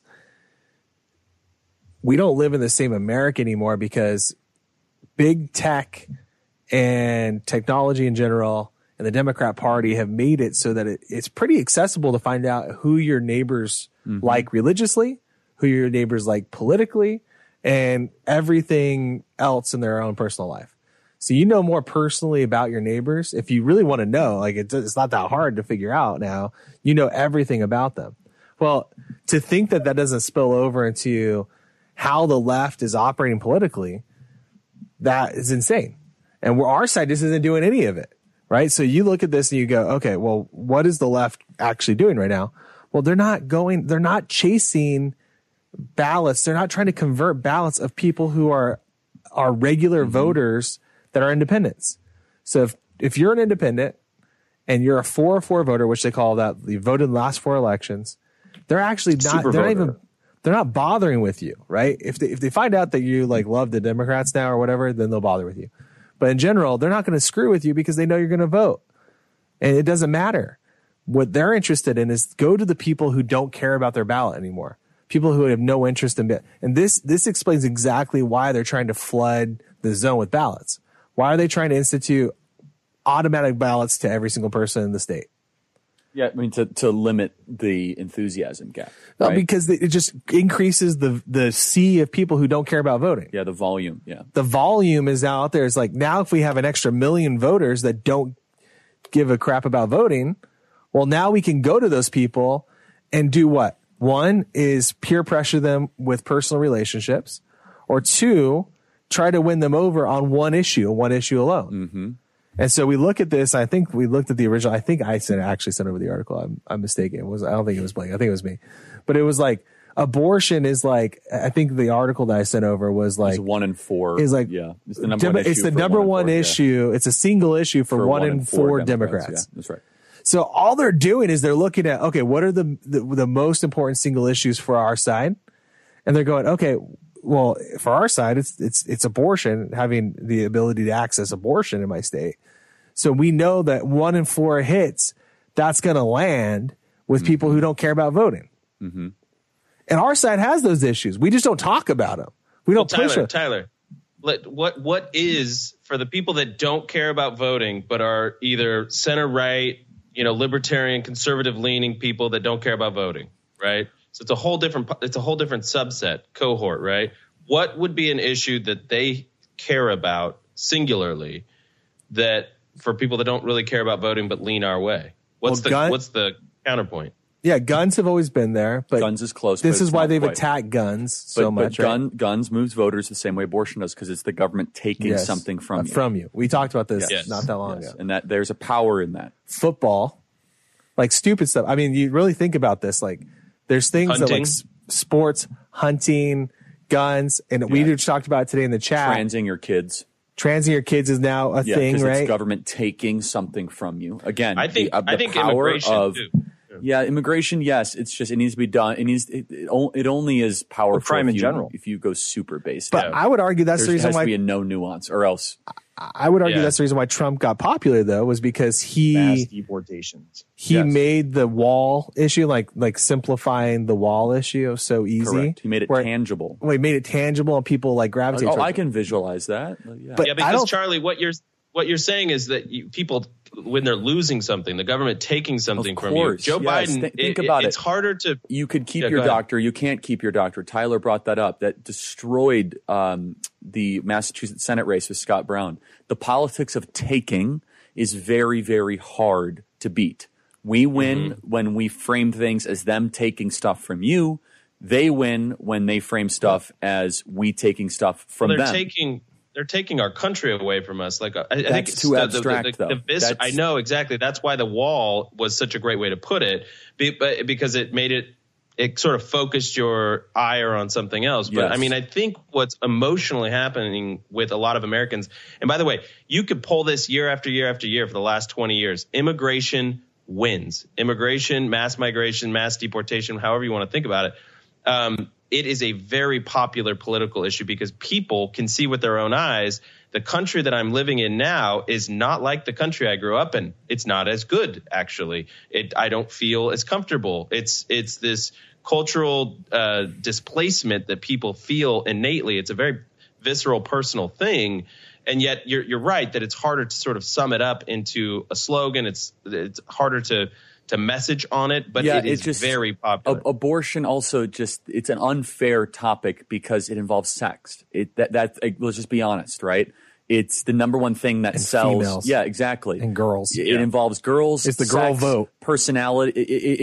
We don't live in the same America anymore because big tech and technology in general and the Democrat Party have made it so that it's pretty accessible to find out who your neighbors like religiously, who your neighbors like politically, and everything else in their own personal life. So you know more personally about your neighbors. If you really want to know, like it's not that hard to figure out now. You know everything about them. Well, to think that doesn't spill over into how the left is operating politically, that is insane. And our side just isn't doing any of it, right? So you look at this and you go, okay, well, what is the left actually doing right now? Well, they're not chasing ballots. They're not trying to convert ballots of people who are regular voters that are independents. So if you're an independent and you're a 404 voter, which they call that, you voted in the last 4 elections, they're actually they're not bothering with you, right? If they find out that you like love the Democrats now or whatever, then they'll bother with you. But in general, they're not going to screw with you because they know you're going to vote. And it doesn't matter. What they're interested in is go to the people who don't care about their ballot anymore. People who have no interest in it. And this explains exactly why they're trying to flood the zone with ballots. Why are they trying to institute automatic ballots to every single person in the state? Yeah, I mean, to limit the enthusiasm gap. No, right? because it just increases the sea of people who don't care about voting. Yeah, the volume. Yeah. The volume is now out there. It's like now if we have an extra million voters that don't give a crap about voting, well, now we can go to those people and do what? One is peer pressure them with personal relationships, or two, try to win them over on one issue alone. Mm-hmm. And so we look at this. I think we looked at the original. I think I actually sent over the article. I'm mistaken. I don't think it was Blake. I think it was me. But it was like abortion is like, I think the article that I sent over was like it's 1 in 4. Is like, yeah, it's the number one issue. It's the number one issue. Yeah. It's a single issue for 1 in 4 Democrats. Yeah, that's right. So all they're doing is they're looking at, okay, what are the most important single issues for our side? And they're going, okay, well, for our side, it's abortion, having the ability to access abortion in my state. So we know that 1 in 4 hits, that's going to land with people who don't care about voting. Mm-hmm. And our side has those issues. We just don't talk about them. We don't push them. Tyler, what is, for the people that don't care about voting but are either center right, libertarian, conservative leaning people that don't care about voting, right? So it's a whole different subset cohort, right? What would be an issue that they care about singularly that for people that don't really care about voting but lean our way? What's the counterpoint? Yeah, guns have always been there, but guns is close. This is why they've attacked guns so much. But guns moves voters the same way abortion does, because it's the government taking something from you. We talked about this not that long ago, and that there's a power in that. Football, like stupid stuff. I mean, you really think about this. Like, there's things that like sports, hunting, guns, and we just talked about it today in the chat. Transing your kids. Transing your kids is now a thing, right? It's government taking something from you. Again, I think power immigration of, too. Yeah, immigration. Yes, it's just it needs to be done. It only is powerful. Crime in general. If you go super basic, but I would argue that's the reason why there has to be no nuance, or else. I would argue that's the reason why Trump got popular, though, was because mass deportations. He made the wall issue, like simplifying the wall issue, so easy. Correct. He made it tangible. Well, he made it tangible, and people like gravitate. I can visualize that. But because Charlie, what you're saying is that people, when they're losing something, the government taking something from you. Joe Biden, think about it. It's harder to. You could keep your doctor. You can't keep your doctor. Tyler brought that up. That destroyed the Massachusetts Senate race with Scott Brown. The politics of taking is very, very hard to beat. We win when we frame things as them taking stuff from you. They win when they frame stuff as we taking stuff from them. They're taking our country away from us. Like I think it's too abstract, though. I know exactly. That's why the wall was such a great way to put it, because it made it sort of focused your ire on something else. But I mean, I think what's emotionally happening with a lot of Americans, and by the way, you could pull this year after year after year for the last 20 years. Immigration wins. Immigration, mass migration, mass deportation, however you want to think about it. It is a very popular political issue because people can see with their own eyes the country that I'm living in now is not like the country I grew up in. It's not as good, actually. I don't feel as comfortable. It's this cultural displacement that people feel innately. It's a very visceral, personal thing. And yet you're right that it's harder to sort of sum it up into a slogan. It's harder to message on it, but it is just very popular. Abortion also it's an unfair topic because it involves sex. Let's just be honest, right? It's the number one thing that sells. Females. Yeah, exactly. And girls. It involves girls. It's the girl vote. Personality.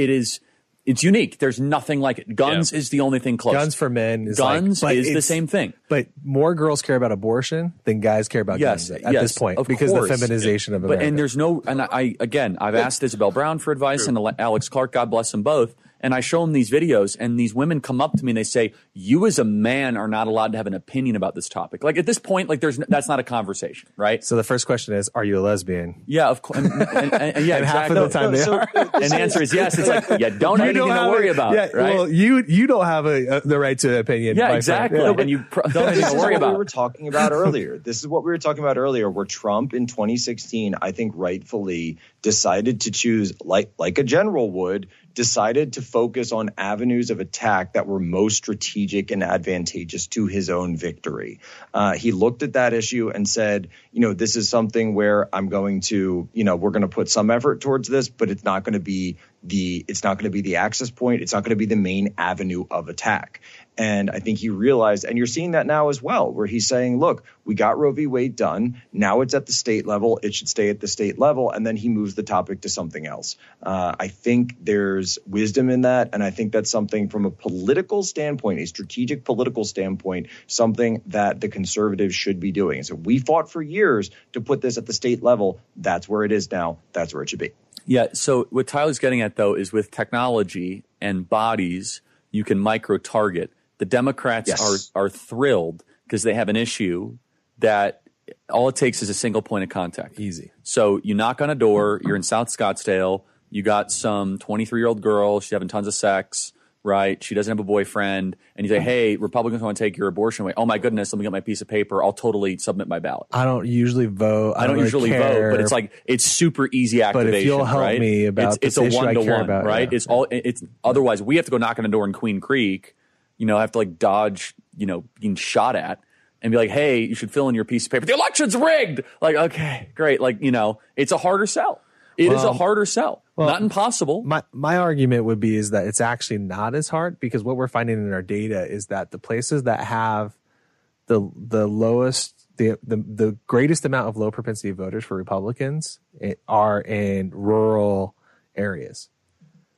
It's unique. There's nothing like it. Guns is the only thing close. Guns for men is the same thing. But more girls care about abortion than guys care about guns at this point because of the feminization of America. I've asked Isabel Brown for advice and Alex Clark, God bless them both. And I show them these videos, and these women come up to me and they say, "You as a man are not allowed to have an opinion about this topic." Like at this point, that's not a conversation, right? So the first question is, "Are you a lesbian?" Yeah, of course. And exactly. Half of the time they are. And the answer is yes. It's like, don't have anything to worry about. Yeah, right? Well, you don't have the right to opinion. Yeah, exactly. Yeah. And you don't have anything to worry about. We were talking about earlier. This is what we were talking about earlier, where Trump in 2016, I think rightfully decided to choose, like a general would, decided to focus on avenues of attack that were most strategic and advantageous to his own victory. He looked at that issue and said, this is something where I'm going to, we're going to put some effort towards this, but it's not going to be the access point. It's not going to be the main avenue of attack. And I think he realized, and you're seeing that now as well, where he's saying, look, we got Roe v. Wade done. Now it's at the state level. It should stay at the state level. And then he moves the topic to something else. I think there's wisdom in that. And I think that's something from a political standpoint, a strategic political standpoint, something that the conservatives should be doing. So we fought for years to put this at the state level. That's where it is now. That's where it should be. Yeah. So what Tyler's getting at, though, is with technology and bodies, you can micro-target. The Democrats are thrilled because they have an issue that all it takes is a single point of contact. Easy. So you knock on a door, you're in South Scottsdale, you got some 23-year-old girl, she's having tons of sex, right? She doesn't have a boyfriend, and you say, hey, Republicans want to take your abortion away. Oh, my goodness, let me get my piece of paper. I'll totally submit my ballot. I don't usually vote. I don't usually vote, but it's like it's super easy activation. But if you'll help me about it's this a issue I care 1-to-1, about, right? Yeah. It's otherwise we have to go knock on a door in Queen Creek, have to dodge, being shot at and be like, hey, you should fill in your piece of paper. The election's rigged. Like, okay, great. It's a harder sell. It is a harder sell. Not impossible. My argument would be is that it's actually not as hard because what we're finding in our data is that the places that have the lowest, the greatest amount of low propensity voters for Republicans are in rural areas.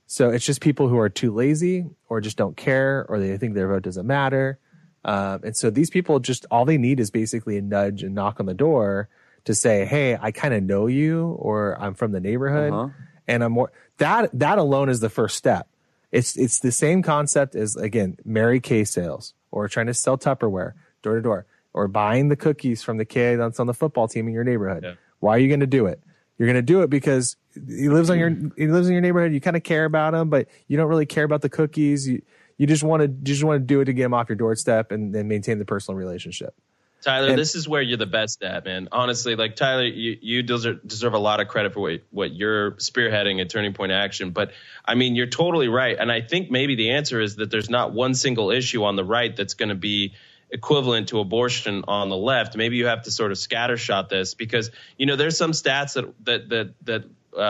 So it's just people who are too lazy or just don't care or they think their vote doesn't matter. And so these people just all they need is basically a nudge and knock on the door to say, hey, I kind of know you or I'm from the neighborhood and I'm more that alone is the first step. It's the same concept as, again, Mary Kay sales or trying to sell Tupperware door to door or buying the cookies from the kid that's on the football team in your neighborhood. Yeah. Why are you going to do it? You're going to do it because he lives in your neighborhood. You kind of care about him, but you don't really care about the cookies. You just want to do it to get him off your doorstep and then maintain the personal relationship. Tyler, this is where you're the best at, man. Honestly, like Tyler, you deserve a lot of credit for what you're spearheading at Turning Point Action. But I mean, you're totally right. And I think maybe the answer is that there's not one single issue on the right that's going to be equivalent to abortion on the left. Maybe you have to sort of scattershot this because, there's some stats that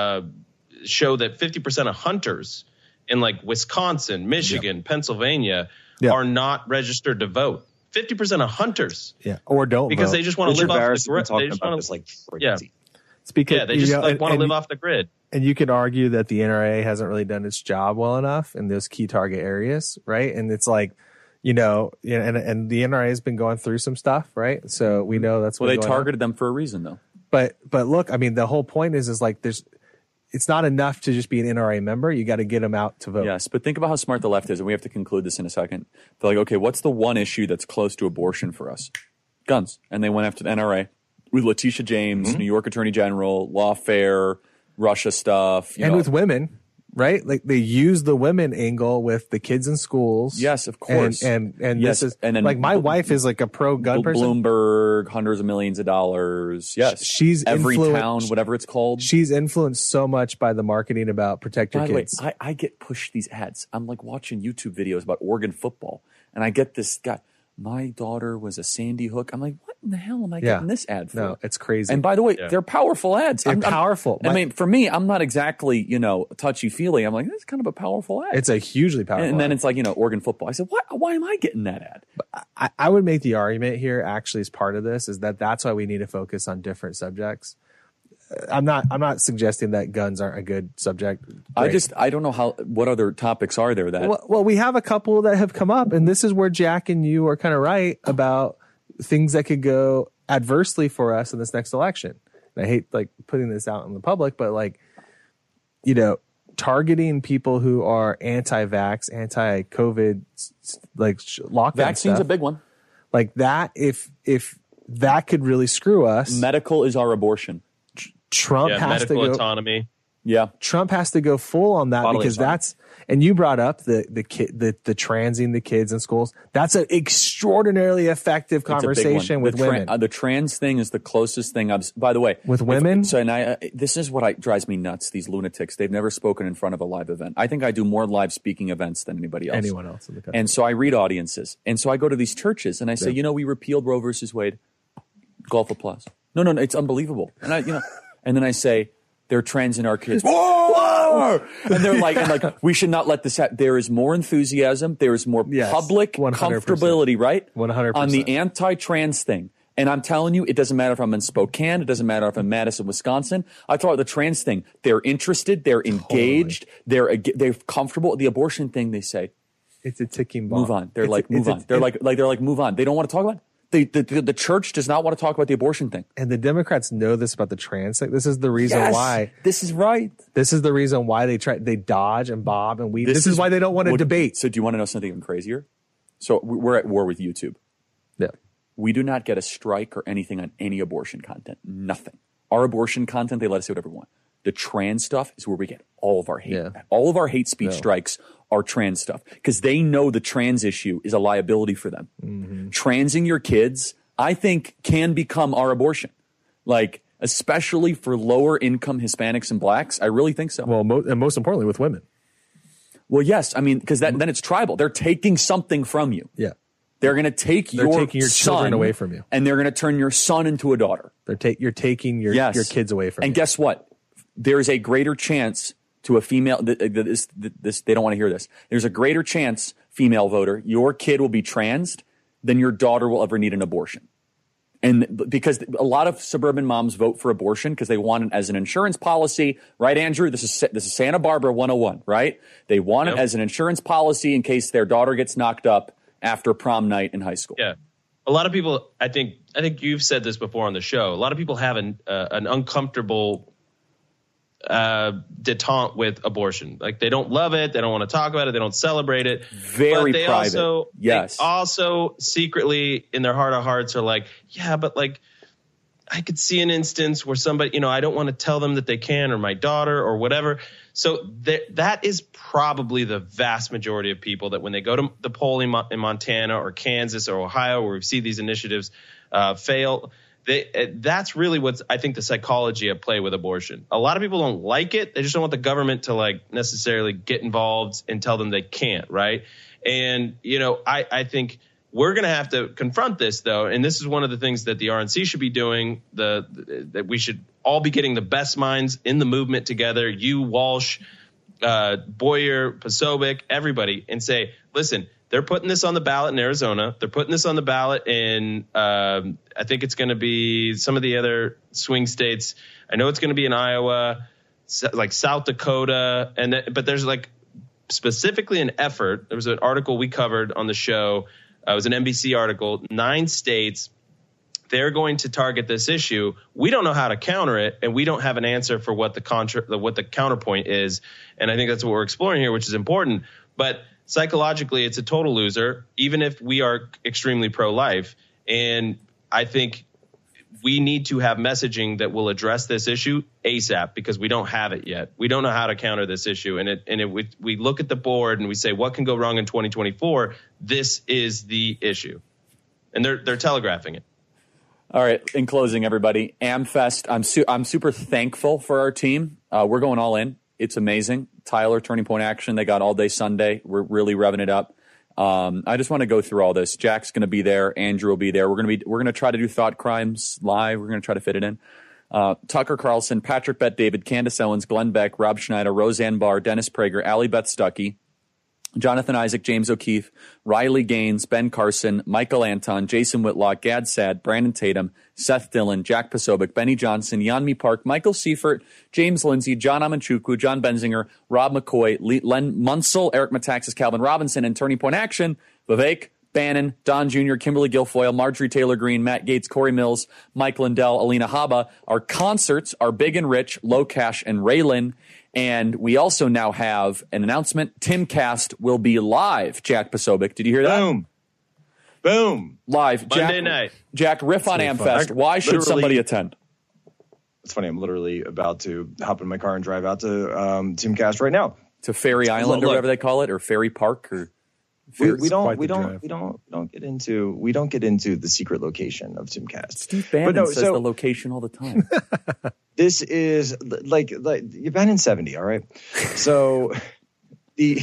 show that 50% of hunters in like Wisconsin, Michigan, Pennsylvania are not registered to vote. 50% of hunters, or don't because vote. they just want to live off the grid. They just want to like crazy. It's because they just want to live off the grid. And you could argue that the NRA hasn't really done its job well enough in those key target areas, right? And it's like, and the NRA has been going through some stuff, right? So we know that's what they targeted them for a reason, though. But look, I mean, the whole point is like it's not enough to just be an NRA member. You got to get them out to vote. Yes, but think about how smart the left is, and we have to conclude this in a second. They're like, okay, what's the one issue that's close to abortion for us? Guns. And they went after the NRA with Letitia James, New York Attorney General, lawfare, Russia stuff. And with women, right? Like they use the women angle with the kids in schools. Yes, of course. And yes, this is, and then like my wife is like a pro-gun person. Bloomberg, hundreds of millions of dollars. Yes. She's every town, whatever it's called. She's influenced so much by the marketing about protect your kids. By the way, I get pushed these ads. I'm like watching YouTube videos about Oregon football, and I get this guy. My daughter was a Sandy Hook. I'm like, what in the hell am I getting this ad for? No, it's crazy. And by the way, they're powerful ads. They're powerful. I mean, for me, I'm not exactly, touchy-feely. I'm like, that's kind of a powerful ad. It's a hugely powerful And then ad. it's like, Oregon football. I said, why am I getting that ad? But I would make the argument here, actually, as part of this, is that's why we need to focus on different subjects. I'm not suggesting that guns aren't a good subject. Great. I don't know what other topics are there that. Well, we have a couple that have come up, and this is where Jack and you are kind of right about things that could go adversely for us in this next election. And I hate like putting this out in the public, but like, targeting people who are anti-vax, anti-COVID, like lockdown Vaccine's stuff, a big one. Like that, if that could really screw us. Medical is our abortion. Trump has medical to go autonomy. Yeah, Trump has to go full on that Bodily because autonomy. that's. And you brought up the transing the kids in schools. That's an extraordinarily effective conversation with women. The trans thing is the closest thing I've. By the way, with women. This is what drives me nuts. These lunatics. They've never spoken in front of a live event. I think I do more live speaking events than anybody else. Anyone else in the country. And so I read audiences, and so I go to these churches, and I say, we repealed Roe versus Wade. Golf applause. No, it's unbelievable. And and then I say, they're transing our kids. Whoa! And they're like, we should not let this happen. There is more enthusiasm. There is more public 100%. Comfortability, right? 100%. On the anti-trans thing. And I'm telling you, it doesn't matter if I'm in Spokane. It doesn't matter if I'm in Madison, Wisconsin. I thought the trans thing, they're interested. They're engaged. Totally. They're comfortable. The abortion thing, they say. It's a ticking bomb. Move on. They're like, move on. They're like, move on. They don't want to talk about it. The church does not want to talk about the abortion thing. And the Democrats know this about the trans thing. This is the reason why. This is right. This is the reason why they dodge and bob and weave. This is why they don't want to debate. So do you want to know something even crazier? So we're at war with YouTube. Yeah. We do not get a strike or anything on any abortion content. Nothing. Our abortion content, they let us say whatever we want. The trans stuff is where we get all of our hate. Yeah. All of our hate speech strikes are trans stuff because they know the trans issue is a liability for them. Mm-hmm. Transing your kids, I think, can become our abortion. Like, especially for lower income Hispanics and blacks, I really think so. Well, and most importantly with women. Well, yes. I mean, because then it's tribal. They're taking something from you. Yeah. They're going to take your children away from you. And they're going to turn your son into a daughter. You're taking your kids away from you. And guess what? There is a greater chance to a female, this they don't want to hear this. There's a greater chance, female voter, your kid will be transed than your daughter will ever need an abortion. And because a lot of suburban moms vote for abortion because they want it as an insurance policy, right, Andrew? This is Santa Barbara 101, right? They want it as an insurance policy in case their daughter gets knocked up after prom night in high school. Yeah. A lot of people, I think you've said this before on the show. A lot of people have an uncomfortable detente with abortion. Like, they don't love it. They don't want to talk about it. They don't celebrate it. Very but they private. They also secretly in their heart of hearts are like, yeah, but like, I could see an instance where somebody, I don't want to tell them that they can, or my daughter or whatever. So that is probably the vast majority of people that when they go to the polling in Montana or Kansas or Ohio, where we see these initiatives fail, that's really what's, I think, the psychology at play with abortion. A lot of people don't like it. They just don't want the government to like necessarily get involved and tell them they can't, right? And, I think we're going to have to confront this, though, and this is one of the things that the RNC should be doing, that we should all be getting the best minds in the movement together, you, Walsh, Boyer, Posobiec, everybody, and say, listen, they're putting this on the ballot in Arizona. They're putting this on the ballot in, I think it's going to be some of the other swing states. I know it's going to be in Iowa, like South Dakota, but there's like specifically an effort. There was an article we covered on the show. It was an NBC article. 9 states, they're going to target this issue. We don't know how to counter it, and we don't have an answer for what the counterpoint is. And I think that's what we're exploring here, which is important. But psychologically, it's a total loser, even if we are extremely pro-life. And I think we need to have messaging that will address this issue ASAP, because we don't have it yet. We don't know how to counter this issue. We look at the board and we say, what can go wrong in 2024? This is the issue. And they're telegraphing it. All right. In closing, everybody, AmFest, I'm super thankful for our team. We're going all in. It's amazing. Tyler, Turning Point Action, they got all day Sunday. We're really revving it up. I just want to go through all this. Jack's going to be there. Andrew will be there. We're going to try to do Thought Crimes live. We're going to try to fit it in. Tucker Carlson, Patrick Bet-David, Candace Owens, Glenn Beck, Rob Schneider, Roseanne Barr, Dennis Prager, Allie Beth Stuckey, Jonathan Isaac, James O'Keefe, Riley Gaines, Ben Carson, Michael Anton, Jason Whitlock, Gad Sad, Brandon Tatum, Seth Dillon, Jack Posobiec, Benny Johnson, Yanmi Park, Michael Seifert, James Lindsay, John Amanchukwu, John Benzinger, Rob McCoy, Len Munsell, Eric Metaxas, Calvin Robinson, and Turning Point Action, Vivek, Bannon, Don Jr., Kimberly Guilfoyle, Marjorie Taylor Greene, Matt Gates, Corey Mills, Mike Lindell, Alina Haba. Our concerts are Big and Rich, Low Cash, and Raylan. And we also now have an announcement. Timcast will be live, Jack Posobiec. Did you hear that? Boom. Live. Monday night. Jack, riff on AmFest. Why should somebody attend? It's funny. I'm literally about to hop in my car and drive out to Timcast right now. To Ferry Island or whatever they call it, or Ferry Park, or we don't get into the secret location of Timcast. Steve Bannon says the location all the time. This is like you've been in 70, all right? So the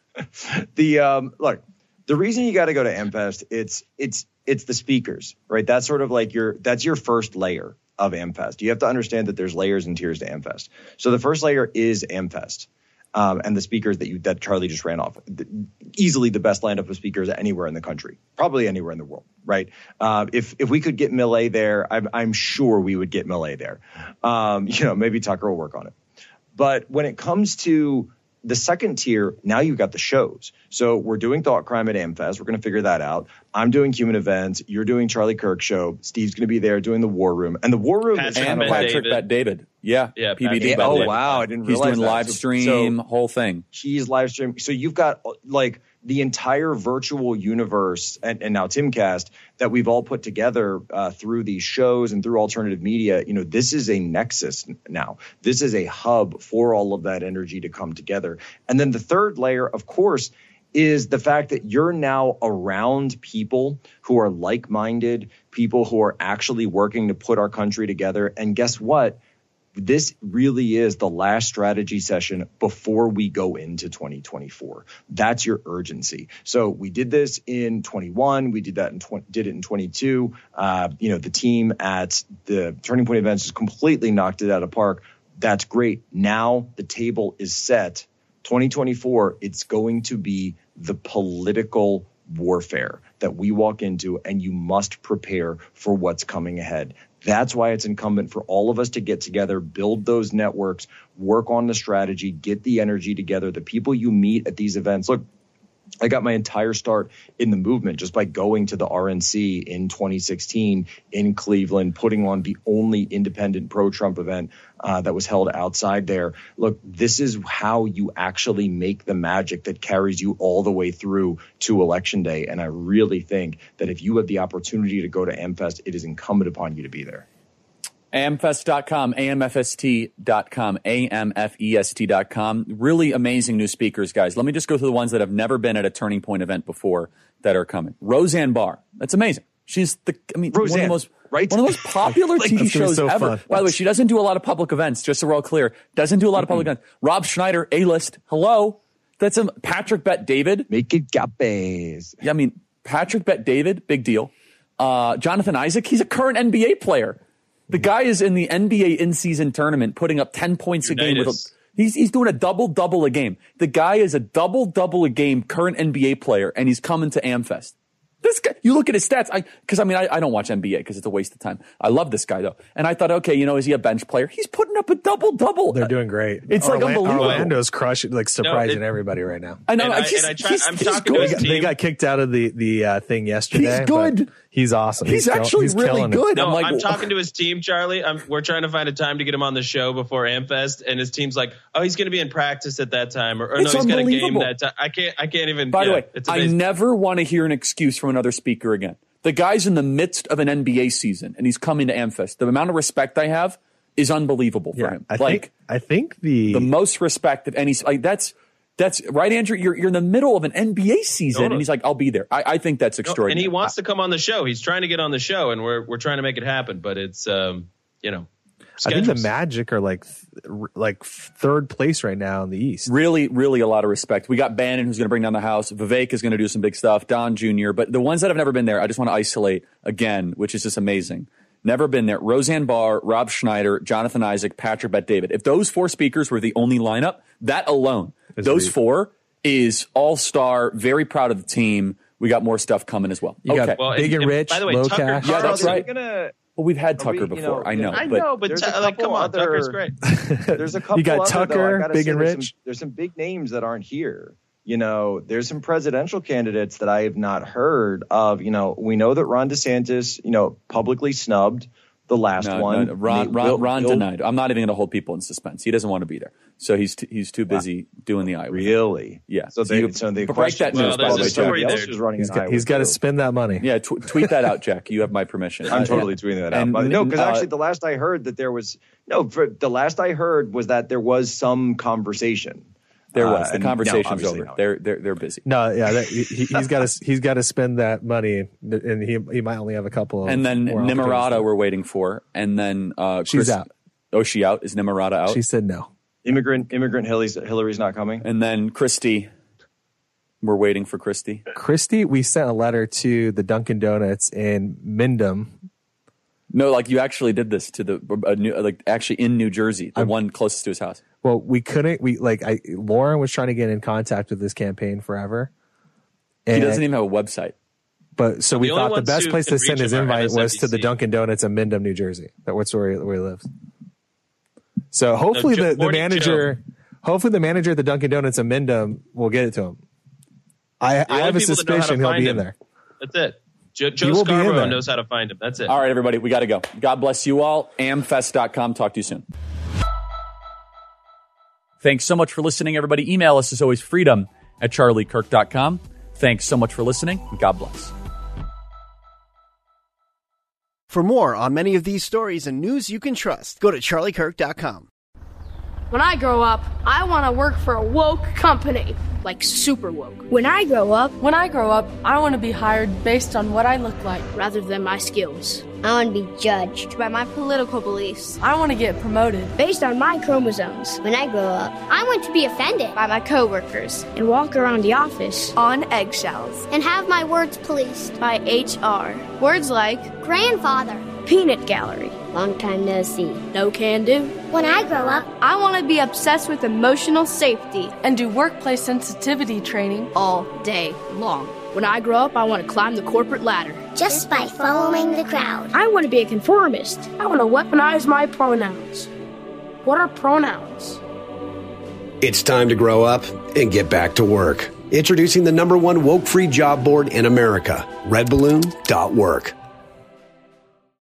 look, the reason you got to go to AmFest, it's the speakers, right? That's sort of like that's your first layer of AmFest. You have to understand that there's layers and tiers to AmFest. So the first layer is AmFest. And the speakers that Charlie just ran off, easily the best lineup of speakers anywhere in the country, probably anywhere in the world, right? If we could get Millet there, I'm sure we would get Millet there. Maybe Tucker will work on it. But when it comes to the second tier, now you've got the shows. So we're doing Thought Crime at AmFest. We're going to figure that out. I'm doing Human Events. You're doing Charlie Kirk Show. Steve's going to be there doing the War Room. And the War Room is kind of like Patrick Bet-David. Yeah, PBD. Oh, wow. I didn't realize he's doing live stream, whole thing. He's live stream. So you've got like the entire virtual universe and now Timcast that we've all put together through these shows and through alternative media. This is a nexus now. This is a hub for all of that energy to come together. And then the third layer, of course, is the fact that you're now around people who are like-minded, people who are actually working to put our country together. And guess what? This really is the last strategy session before we go into 2024. That's your urgency. So we did this in 21. We did that did it in 22. The team at the Turning Point Events just completely knocked it out of park. That's great. Now the table is set. 2024, it's going to be the political warfare that we walk into, and you must prepare for what's coming ahead. That's why it's incumbent for all of us to get together, build those networks, work on the strategy, get the energy together. The people you meet at these events. Look, I got my entire start in the movement just by going to the RNC in 2016 in Cleveland, putting on the only independent pro-Trump event that was held outside there. Look, this is how you actually make the magic that carries you all the way through to Election Day. And I really think that if you have the opportunity to go to AmFest, it is incumbent upon you to be there. AmFest.com, AMFST.com, AMFEST.com. Really amazing new speakers, guys. Let me just go through the ones that have never been at a Turning Point event before that are coming. Roseanne Barr. That's amazing. She's one of the most popular TV shows ever. By the way, she doesn't do a lot of public events, just so we're all clear. Doesn't do a lot of public events. Rob Schneider, A-list. Hello. That's Patrick Bet-David. Make it capes. Yeah, I mean, Patrick Bet-David, big deal. Jonathan Isaac, he's a current NBA player. The guy is in the NBA in-season tournament, putting up 10 points a game. He's doing a double-double a game. The guy is a double-double a game current NBA player, and he's coming to AmFest. This guy, you look at his stats. I don't watch NBA because it's a waste of time. I love this guy though, and I thought, okay, is he a bench player? He's putting up a double-double. They're doing great. It's unbelievable. Orlando's crushing, surprising everybody right now. I know. I'm talking to his team. They got kicked out of the thing yesterday. He's good. He's awesome. He's actually really good. No, I'm talking to his team, Charlie. We're trying to find a time to get him on the show before AmFest, and his team's like, oh, he's going to be in practice at that time, or no, he's got a game that time. I can't even. By the way, I never want to hear an excuse from another speaker again. The guy's in the midst of an NBA season, and he's coming to AmFest. The amount of respect I have is unbelievable for him. I think the most respect of any that's right, Andrew. You're in the middle of an NBA season, and he's like, "I'll be there." I think that's extraordinary. And he wants to come on the show. He's trying to get on the show, and we're trying to make it happen. But it's I think the Magic are like third place right now in the East. Really, really a lot of respect. We got Bannon, who's going to bring down the house. Vivek is going to do some big stuff. Don Jr. But the ones that have never been there, I just want to isolate again, which is just amazing. Never been there. Roseanne Barr, Rob Schneider, Jonathan Isaac, Patrick Bet-David. If those four speakers were the only lineup, that alone, those four is all-star, very proud of the team. We got more stuff coming as well. You got Big and Rich, by the way, low Tucker cash. Yeah, that's right. Well, we've had Tucker before. I know, but come on, Tucker's great. There's a couple. You got Tucker, Big and Rich. There's some big names that aren't here. There's some presidential candidates that I have not heard of. We know that Ron DeSantis, publicly snubbed the last one. Ron denied. I'm not even going to hold people in suspense. He doesn't want to be there, so he's too busy doing the eye. Really? Yeah. So they break that news. There's a story there. He's got to spin that money. Yeah, tweet that out, Jack. You have my permission. I'm totally tweeting that out. No, because actually, the last I heard that there was that there was some conversation. There was. The conversation's over. No. They're busy. No, yeah, he's got to spend that money, and he might only have a couple. And then Nimrata we're waiting for, and then she's out. Oh, she out? Is Nimrata out? She said no. Immigrant Hillary's not coming. And then Christie, we're waiting for Christie. Christie, we sent a letter to the Dunkin' Donuts in Mindom. No, you actually did this to actually in New Jersey, the one closest to his house. Well, we couldn't. Lauren was trying to get in contact with this campaign forever. He doesn't even have a website. But so we thought the best place to send his invite was to the Dunkin' Donuts in Mindom, New Jersey. That's where he lives. So hopefully the manager at the Dunkin' Donuts in Mindom will get it to him. I have a suspicion he'll be in there. That's it. Joe Scarborough knows how to find him. That's it. All right, everybody, we got to go. God bless you all. Amfest.com. Talk to you soon. Thanks so much for listening, everybody. Email us as always, freedom@charliekirk.com. Thanks so much for listening. And God bless. For more on many of these stories and news you can trust, go to charliekirk.com. When I grow up, I want to work for a woke company, like super woke. When I grow up, I want to be hired based on what I look like, rather than my skills. I want to be judged by my political beliefs. I want to get promoted based on my chromosomes. When I grow up, I want to be offended by my coworkers and walk around the office on eggshells and have my words policed by HR. Words like grandfather, Peanut gallery. Long time no see. No can do. When I grow up, I want to be obsessed with emotional safety and do workplace sensitivity training all day long. When I grow up, I want to climb the corporate ladder. Just by following the crowd. I want to be a conformist. I want to weaponize my pronouns. What are pronouns? It's time to grow up and get back to work. Introducing the #1 woke-free job board in America, redballoon.work.